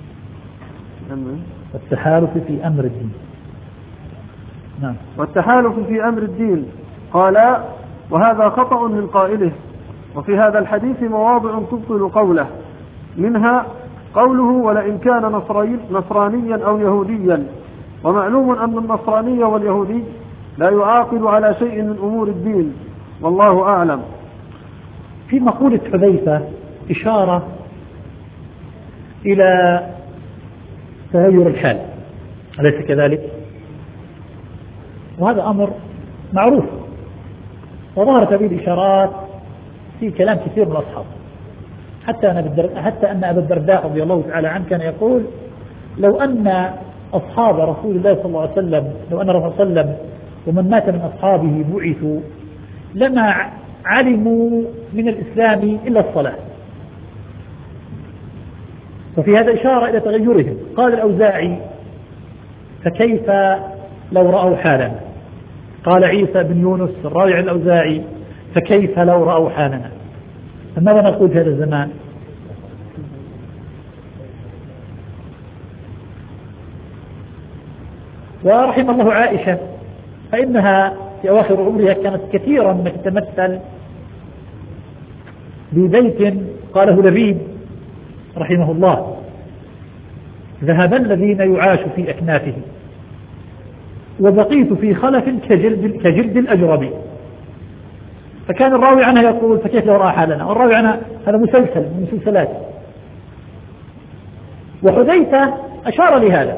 S1: التحالف في أمر الدين. نعم.
S2: والتحالف في أمر الدين. قال: وهذا خطأ من قائله، وفي هذا الحديث مواضع تبطل قوله، منها قوله: ولئن كان نصرانيا أو يهوديا، ومعلوم أن النصراني واليهودي لا يعاقد على شيء من أمور الدين، والله أعلم.
S1: في مقولة حذيفة إشارة إلى تغير الحال، أليس كذلك؟ وهذا أمر معروف، وظهرت هذه الإشارات في كلام كثير من الأصحاب، حتى أن أبا الدرداء رضي الله تعالى عنه كان يقول: لو أن أصحاب رسول الله صلى الله عليه وسلم، لو أن الرسول صلى الله عليه وسلم ومن مات من أصحابه بعثوا لما علموا من الإسلام إلا الصلاة. وفي هذا إشارة إلى تغيرهم. قال الأوزاعي: فكيف لو رأوا حالنا؟ قال عيسى بن يونس الراوي عن الأوزاعي: فكيف لو رأوا حالنا؟ فماذا نقول في هذا الزمان؟ ورحم الله عائشة، فإنها في أواخر عمرها كانت كثيرا ما تتمثل ببيت قاله لبيب رحمه الله: ذهب الذين يعاش في أكنافه وبقيت في خلف كجلد الأجرب. فكان الراوي عنها يقول: فكيف لو رأى حالنا؟ والراوي عنها هذا مسلسل من مسلسلات. وحذيفة أشار لهذا،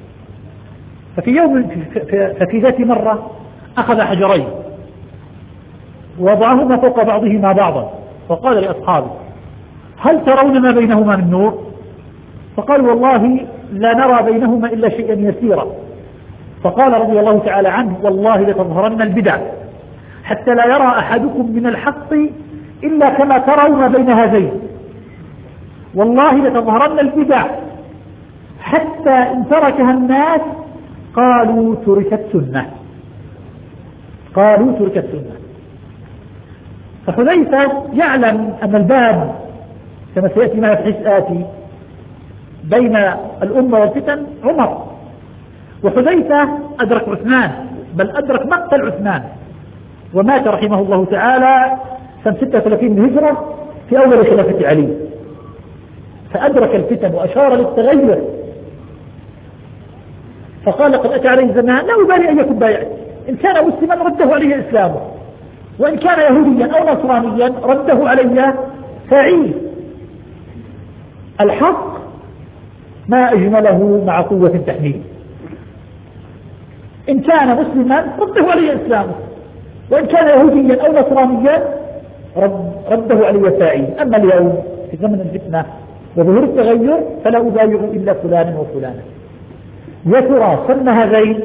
S1: ففي ذات مرة أخذ حجرين ووضعهما فوق بعضهما بعضا، وقال لأصحابه: هل ترون ما بينهما من نور؟ فقالوا: والله لا نرى بينهما إلا شيئا يسيرا. فقال رضي الله تعالى عنه: والله لتظهرن البدع حتى لا يرى أحدكم من الحق إلا كما ترون ما بين هذين. والله لتظهرن البدع حتى إن تركها الناس قالوا تركت سنة. فحذيفة يعلم أن الباب كما سيأتي معنا في الحديث الآتي بين الأمة والفتن عمر، وحذيفة أدرك عثمان، بل أدرك مقتل عثمان، ومات رحمه الله تعالى سنة 36 من الهجرة في أول خلافة علي، فأدرك الفتن وأشار للتغير، فقال: قد أتى عليه زمان لا أبالي أن يكون بايعا، إن كان مسلما رده عليه إسلامه، وإن كان يهوديا أو نصرانيا رده علي فاعيه. الحق ما أجمله مع قوة التحميل، إن كان مسلما رده علي إسلامه، وإن كان يهوديا أو نصرانيا رده علي فاعيه. أما اليوم في زمن الفتنة وظهور التغير فلا أبايع إلا فلانا وفلانا. يا ترى سن هذين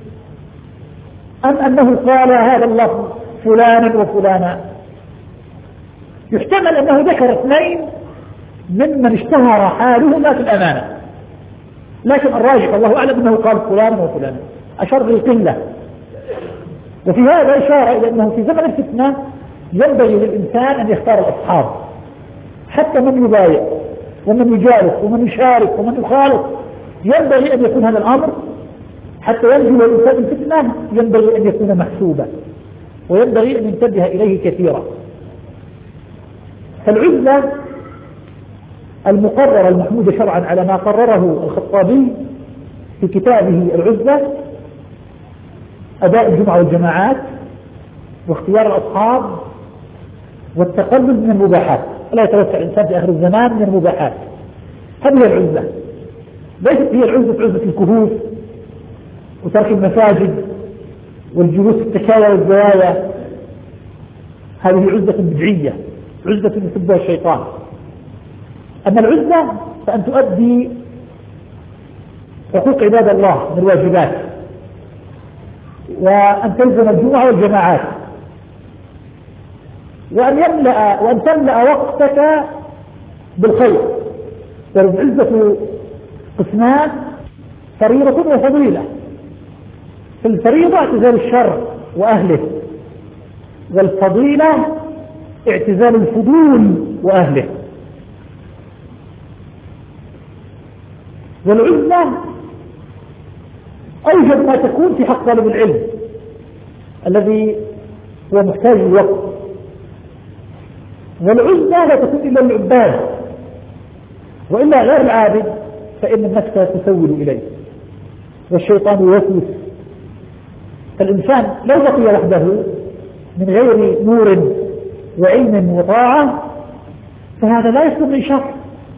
S1: أم أنه قال هذا اللفظ فلانا وفلانا؟ يحتمل أنه ذكر اثنين ممن اشتهر حالهما في الأمانة، لكن الراجح الله أعلم أنه قال فلانا وفلانا، أشار بالقلة. وفي هذا إشارة إلى أنه في زمن الفتنة ينبغي للإنسان أن يختار الأصحاب، حتى من يبايع ومن يجالس ومن يشارك ومن يخالف، ينبغي أن يكون هذا الأمر حتى ينجو الإنسان الفتنة، ينبغي أن يكون محسوبا، وينبغي أن ينتبه إليه كثيرا. فالعزلة المقررة المحمودة شرعا على ما قرره الخطابي في كتابه العزة أداء الجمعة والجماعات واختيار الأصحاب والتقلل من المباحات، لا يتوسع الإنسان في آخر الزمان من المباحات. هذه هي العزة، ليست هي العزة عزة الكهوف وترك المساجد والجلوس في التكايا والزوايا، هذه عزة بدعية، عزة يحبها الشيطان. أما العزة فأن تؤدي حقوق عباد الله من الواجبات، وأن تلزم الجمعة والجماعات، وأن تملأ وقتك بالخير. والعزة قسمان، فريضة وفضيلة. في الفريضة اعتزال الشر وأهله، والفضيلة اعتزال الفضول وأهله. والعزة أوجب ما تكون في حق طالب العلم الذي هو محتاج للوقت. والعزة لا تكون إلا للعباد، وإلا غير العابد فإن النفس تسول إليه والشيطان يوسوس. فالإنسان لو بقي وحده من غير نور وعلم وطاعة فهذا لا يسلم من شر.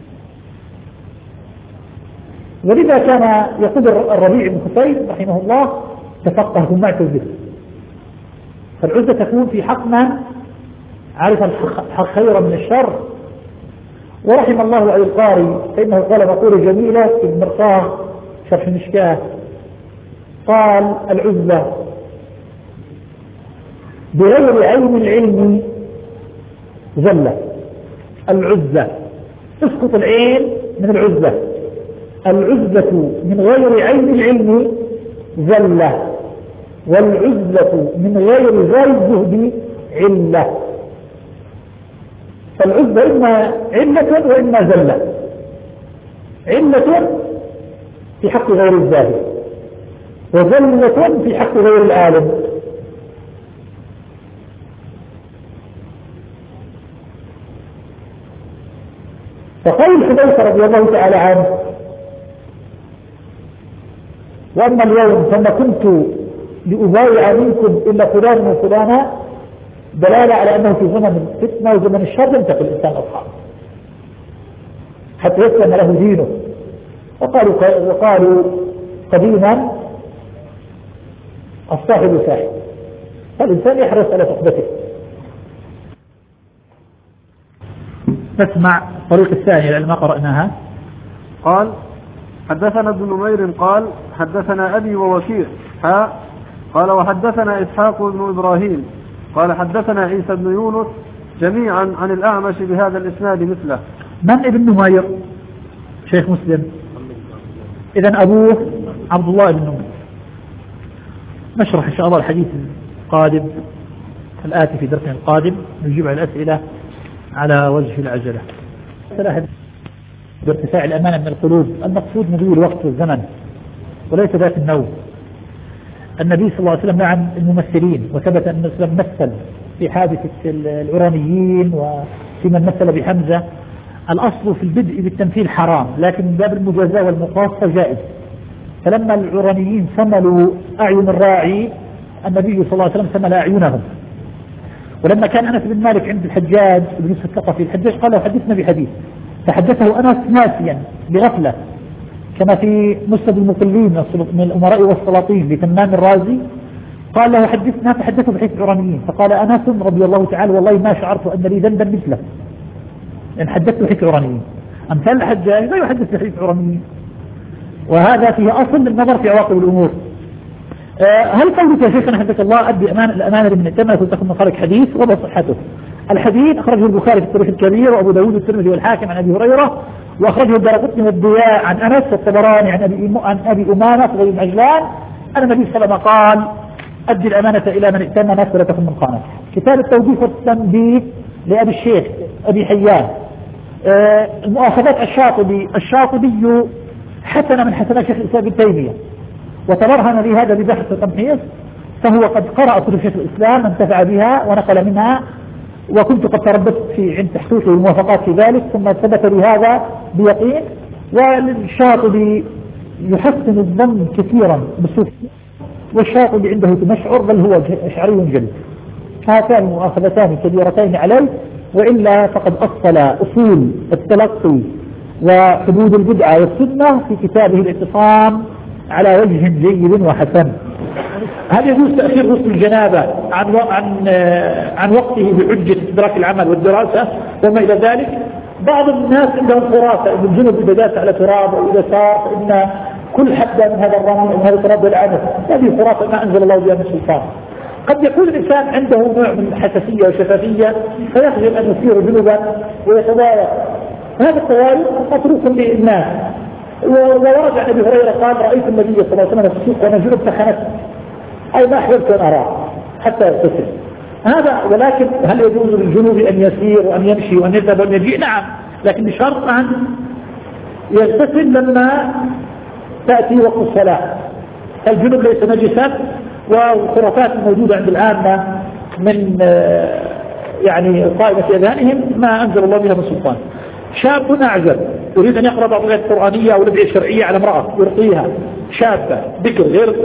S1: ولذا كان يقول الربيع بن خثيم رحمه الله: تفقه ثم اعتزل. فالعزة تكون في حق من عرف الحق خيرا من الشر. ورحم الله أبي القاري فإنه قال مقولة جميلة في المرقاة شرح المشكاة، قال: العزة بغير عين العلم زلة. العزة اسقط العين من العزة، العزة من غير عين العلم زلة، والعزة من غير ذي الزهد علة. فالعزة إما علة وإما زلة. علة في حق غير الزاهد، وزلة في حق غير العالم. فقول حذيفة رضي الله تعالى عنه: وأما اليوم فما كنت لأبايع منكم إلا فلان وفلانا، دلالة على أنه في زمن الفتنة وزمن الشر ينتقل الإنسان أصحابه حتى يسلم له دينه. وقالوا قديما: الصاحب ساحب، فالإنسان يحرص على صحبته. نسمع الطريق الثاني لأن ما قرأناها.
S2: قال: حدثنا ابن نمير قال: حدثنا أبي ووكيع قال: وحدثنا إسحاق بن إبراهيم قال: حدثنا عيسى بن يونس جميعا عن الأعمش بهذا الإسناد مثله.
S1: من ابن نمير؟ شيخ مسلم. إذن أبوه عبد الله بن نمير. نشرح إن شاء الله الحديث القادم الآتي في درسنا القادم، نجيب على الأسئلة على وجه العجلة. بارتفاع الأمانة من القلوب، المقصود مضي الوقت والزمن وليس ذات النوم. النبي صلى الله عليه وسلم لعن الممثلين، وثبت أن الإسلام مثل في حادثة العرانيين وفي من مثل بحمزة. الأصل في البدء بالتمثيل حرام، لكن من باب المجازاة والمقاصة جائز. فلما العرانيين سملوا أعين الراعي، النبي صلى الله عليه وسلم سمل أعينهم. ولما كان أنس بن مالك عند الحجاج بن يوسف الثقفي، الحجاج قال له: حدثنا بحديث، فحدثه أنس ناسيا بغفلة، كما في مسند المقلين من الأمراء والسلاطين لتمام الرازي، قال له: حدثنا، فحدثه بحديث العرانيين، فقال أنس رضي الله تعالى: والله ما شعرت أن لي ذنبا مثله، لأن حدثت بحديث العرانيين. أمثال الحجاج لا يحدث بحديث العرانيين، وهذا فيه أصل للنظر في عواقب الأمور. هل قولك يا شيخنا حفظك الله أدي الأمانة لمن ائتمن تكون من خارج حديث وضع صحته؟ الحديث أخرجه البخاري في التاريخ الكبير، وأبو داود والترمذي والحاكم عن أبي هريرة، وأخرجه الدارقطني والضياء عن أنس، والطبراني عن أبي أمامة فضيل بن عجلان أن النبي صلى الله عليه وسلم قال: أدي الأمانة إلى من ائتمنك ولا تكن من خانك. كتاب التوظيف والتنبيه لأبي الشيخ أبي حيان. المؤاخذات الشاطبي حسن من حسنات شيخ الإسلام ابن تيمية، وتبرهن لهذا ببحث وتمحيص، فهو قد قرأ كتب شيخ الإسلام انتفع بها ونقل منها، وكنت قد ترددت في عند تحقيق الموافقات في ذلك، ثم ثبت لي هذا بيقين. وللشاطبي يحسن الظن كثيرا بالصوفية، والشاطبي عنده تمشعر بل هو أشعري جلد. هاتان مؤاخذتان كبيرتين عليه، وإلا فقد أصل أصول التلقي وحدود البدعة والسنة في كتابه الاعتصام على وجه جيد وحسن. هل يجوز تأخير غسل الجنابة عن وقته بحجة إدراك العمل والدراسة وما إلى ذلك؟ بعض الناس عندهم خرافة إن الجنب إذا داس على تراب وإذا صار فإن كل حبة من هذا الرمل ومن هذا التراب والعنف، هذه خرافة ما أنزل الله بها من سلطان. قد يكون الإنسان عنده نوع من الحساسية وشفافية فيخجل أن يصير جنبا ويتضايق، هذا التوارث متروك للناس. وورد عن أبي هريرة قال: رأيت النبي صلى الله عليه وسلم في السوق وأنا جنب فخنت، أي ما أحببت أن أراه حتى يغتسل. هذا ولكن هل يجوز للجنوب أن يسير وأن يمشي وأن يذهب وأن يجيء؟ نعم، لكن بشرط أن يغتسل لما تأتي وقت الصلاة. الجنوب ليس نجسا، والخرافات الموجودة عند العامة من يعني قائمة أذهانهم ما أنزل الله بها من سلطان. شاب أعزب يريد أن يقرأ بعض الآيات القرآنية أو الأدعية الشرعية على امرأة يرقيها، شابة بكر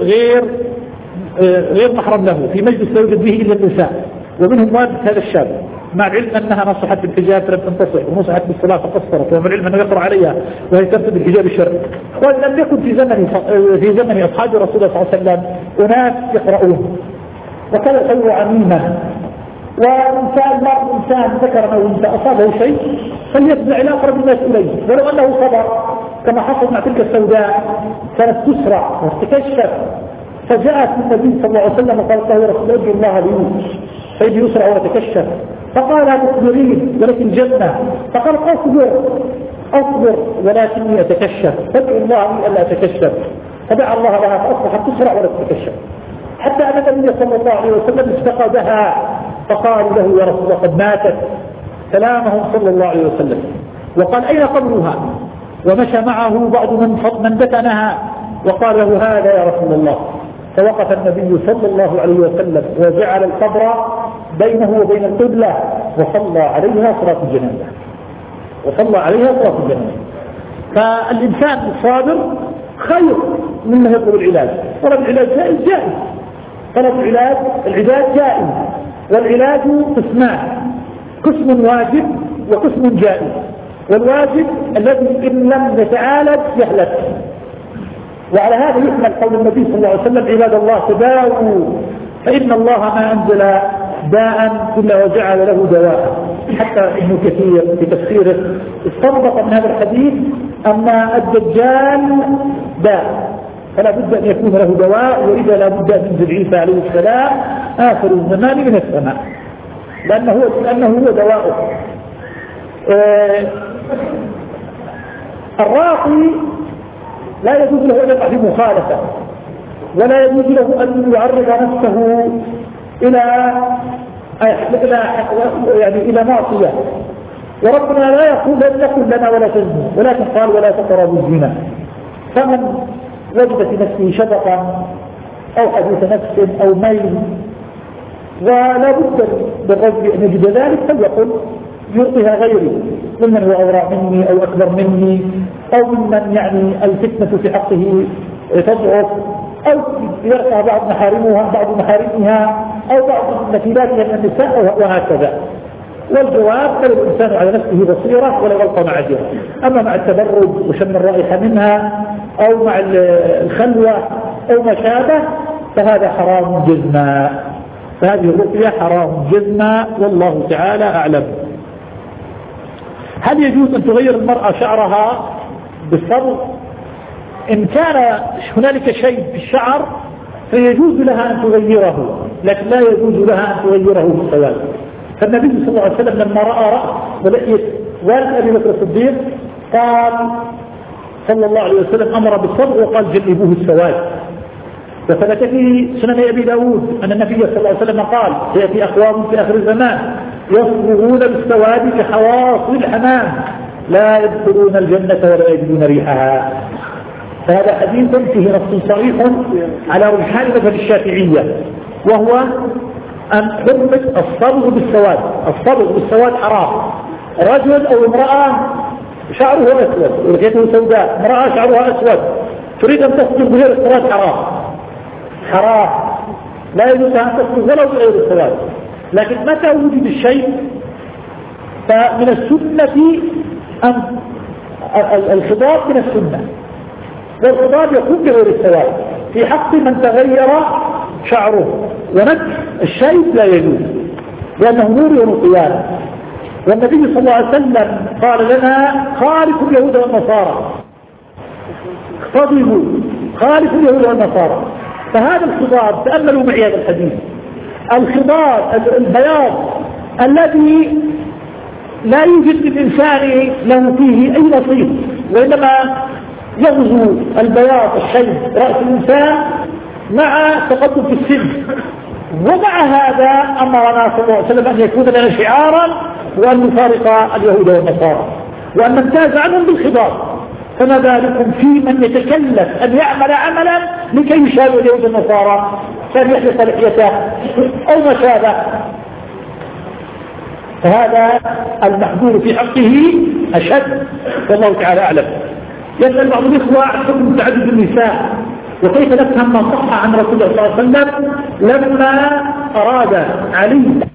S1: غير محرم له، في مجلس لا يوجد به إلا النساء، ومنهم والد هذا الشاب، مع العلم أنها نصحت بالحجاب فلم تنتصح، ونصحت بالصلاة فقصرت، ومع العلم أنه يقرأ عليها وهي ترتد بالحجاب الشرعي. ولم يكن في زمن أصحاب رسول الله صلى الله عليه وسلم أناس يقرؤون، وكان يصور عميما. وإنسان ذكر أو إنسان أصابه شيء فليفزع إلى أقرب الناس إليه، ولو أنه صبر كما حصل مع تلك السوداء كانت تسرع وتتكشف، فجاءت النبي صلى الله عليه وسلم وقالت له: يا رسول الله ادعو الله لي فإني يسرع وتكشف. فقال: تصبرين ولكن الجنة. فقال: أصبر ولكني أتكشف، فادعو الله لي ألا أتكشف. فدعا الله لها فأصبحت تسرع ولا تتكشف، حتى أن النبي صلى الله عليه وسلم افتقدها فقال له: يا رسول الله قد ماتت. سلامه صلى الله عليه وسلم وقال: أين قبرها؟ ومشى معه بعض من دفنها وقال له: هذا يا رسول الله. فوقف النبي صلى الله عليه وسلم وجعل القبر بينه وبين القبلة وصلى عليها صلاة الجنازة. فالإنسان الصابر خير مما يطلب العلاج. طلب العلاج جائز، طلب العلاج جائز، والعلاج قسمان: قسم واجب وقسم جائز. والواجب الذي إن لم يتعالج يهلك. وعلى هذا يحمل قول النبي صلى الله عليه وسلم: عباد الله تداووا فإن الله ما أنزل داء إلا وجعل له دواء. حتى ابن كثير في تفسيره استنبط من هذا الحديث أن الدجال داء، فلا بد أن يكون له دواء، وإذا لا بد أن ينزل عيسى عليه السلام آخر الزمان من السماء، لأنه هو دواءه. الراقي لا يجوز له أن يقع في مخالفة، ولا يجوز له أن يعرض نفسه إلى معصية. وربنا لا يقول: لن تكن لنا ولا تزنوا، ولكن قال: ولا تقربوا الزنا. فمن وجد في نفسه شفقا أو حديث نفس أو ميل ولا بد بالرجل أن يجد ذلك فليقل: يعطيها غيري ممن هو أورع مني أو أكبر مني، أو ممن يعني الفتنة في حقه تضعف، أو يرفع بعض محارمها أو بعض مثيلاتها من النساء وهكذا. والجواب: بل الإنسان على نفسه بصيرة ولا غلط معجرة. أما مع التبرد وشم الرائحة منها أو مع الخلوة أو ما شابه فهذا حرام جزما، فهذه الرقية حرام جزما، والله تعالى أعلم. هل يجوز أن تغير المرأة شعرها بالصبغ؟ إن كان هنالك شيء في الشعر فيجوز لها أن تغيره، لكن لا يجوز لها أن تغيره بالسواد. فالنبي صلى الله عليه وسلم لما رأى رأس ولقيت والد أبي بكر الصديق قال صلى الله عليه وسلم أمر بالصبغ وقال: جنبوه السواد. فثبت في سنن أبي داود أن النبي صلى الله عليه وسلم قال: سيأتي أقوام في آخر الزمان يصبغون بالسواد كحواصل الحمام لا يدخلون الجنة ولا يجدون ريحها. فهذا حديث فيه نص صريح على رجحان مذهب الشافعية، وهو أن حرمة الصبغ بالسواد. الصبغ بالسواد حرام. رجل أو امرأة شعره أسود ولحيته سوداء، امرأة شعرها أسود، تريد أن تصدر بغير السواد حرام، لا يجوز أن تصدر ولو بغير السواد. لكن متى وجد الشيء فمن السنة أن الخضاب من السنة، والخضاب يكون بغير السواد في حق من تغير شعره، ونكس الشيء لا يجوز لأنه نور يوم القيامة. والنبي صلى الله عليه وسلم قال لنا خالفوا اليهود والنصارى، اقتضبوا خالفوا اليهود والنصارى. فهذا الخضاب تأملوا معي هذا الحديث، الخضاب البياض الذي لا يوجد للإنسان له فيه أي نصيب، وإنما يغزو البياض الشيب رأس الإنسان مع تقدم في السن. ومع هذا أمرنا صلى الله عليه وسلم أن يكون لنا شعارا وأن نفارق اليهود والنصارى وأن نمتاز عنهم بالخضاب. فما بالكم في من يتكلف أن يعمل عملا لكي يشابه اليهود والنصارى، كان يحلق لحيته أو ما شابه. فهذا المحظور في حقه أشد، والله تعالى أعلم. يسأل بعض الإخوة عن حكم تعدد النساء وكيف نفهم ما صح عن رسول الله صلى الله عليه وسلم لما أراد علي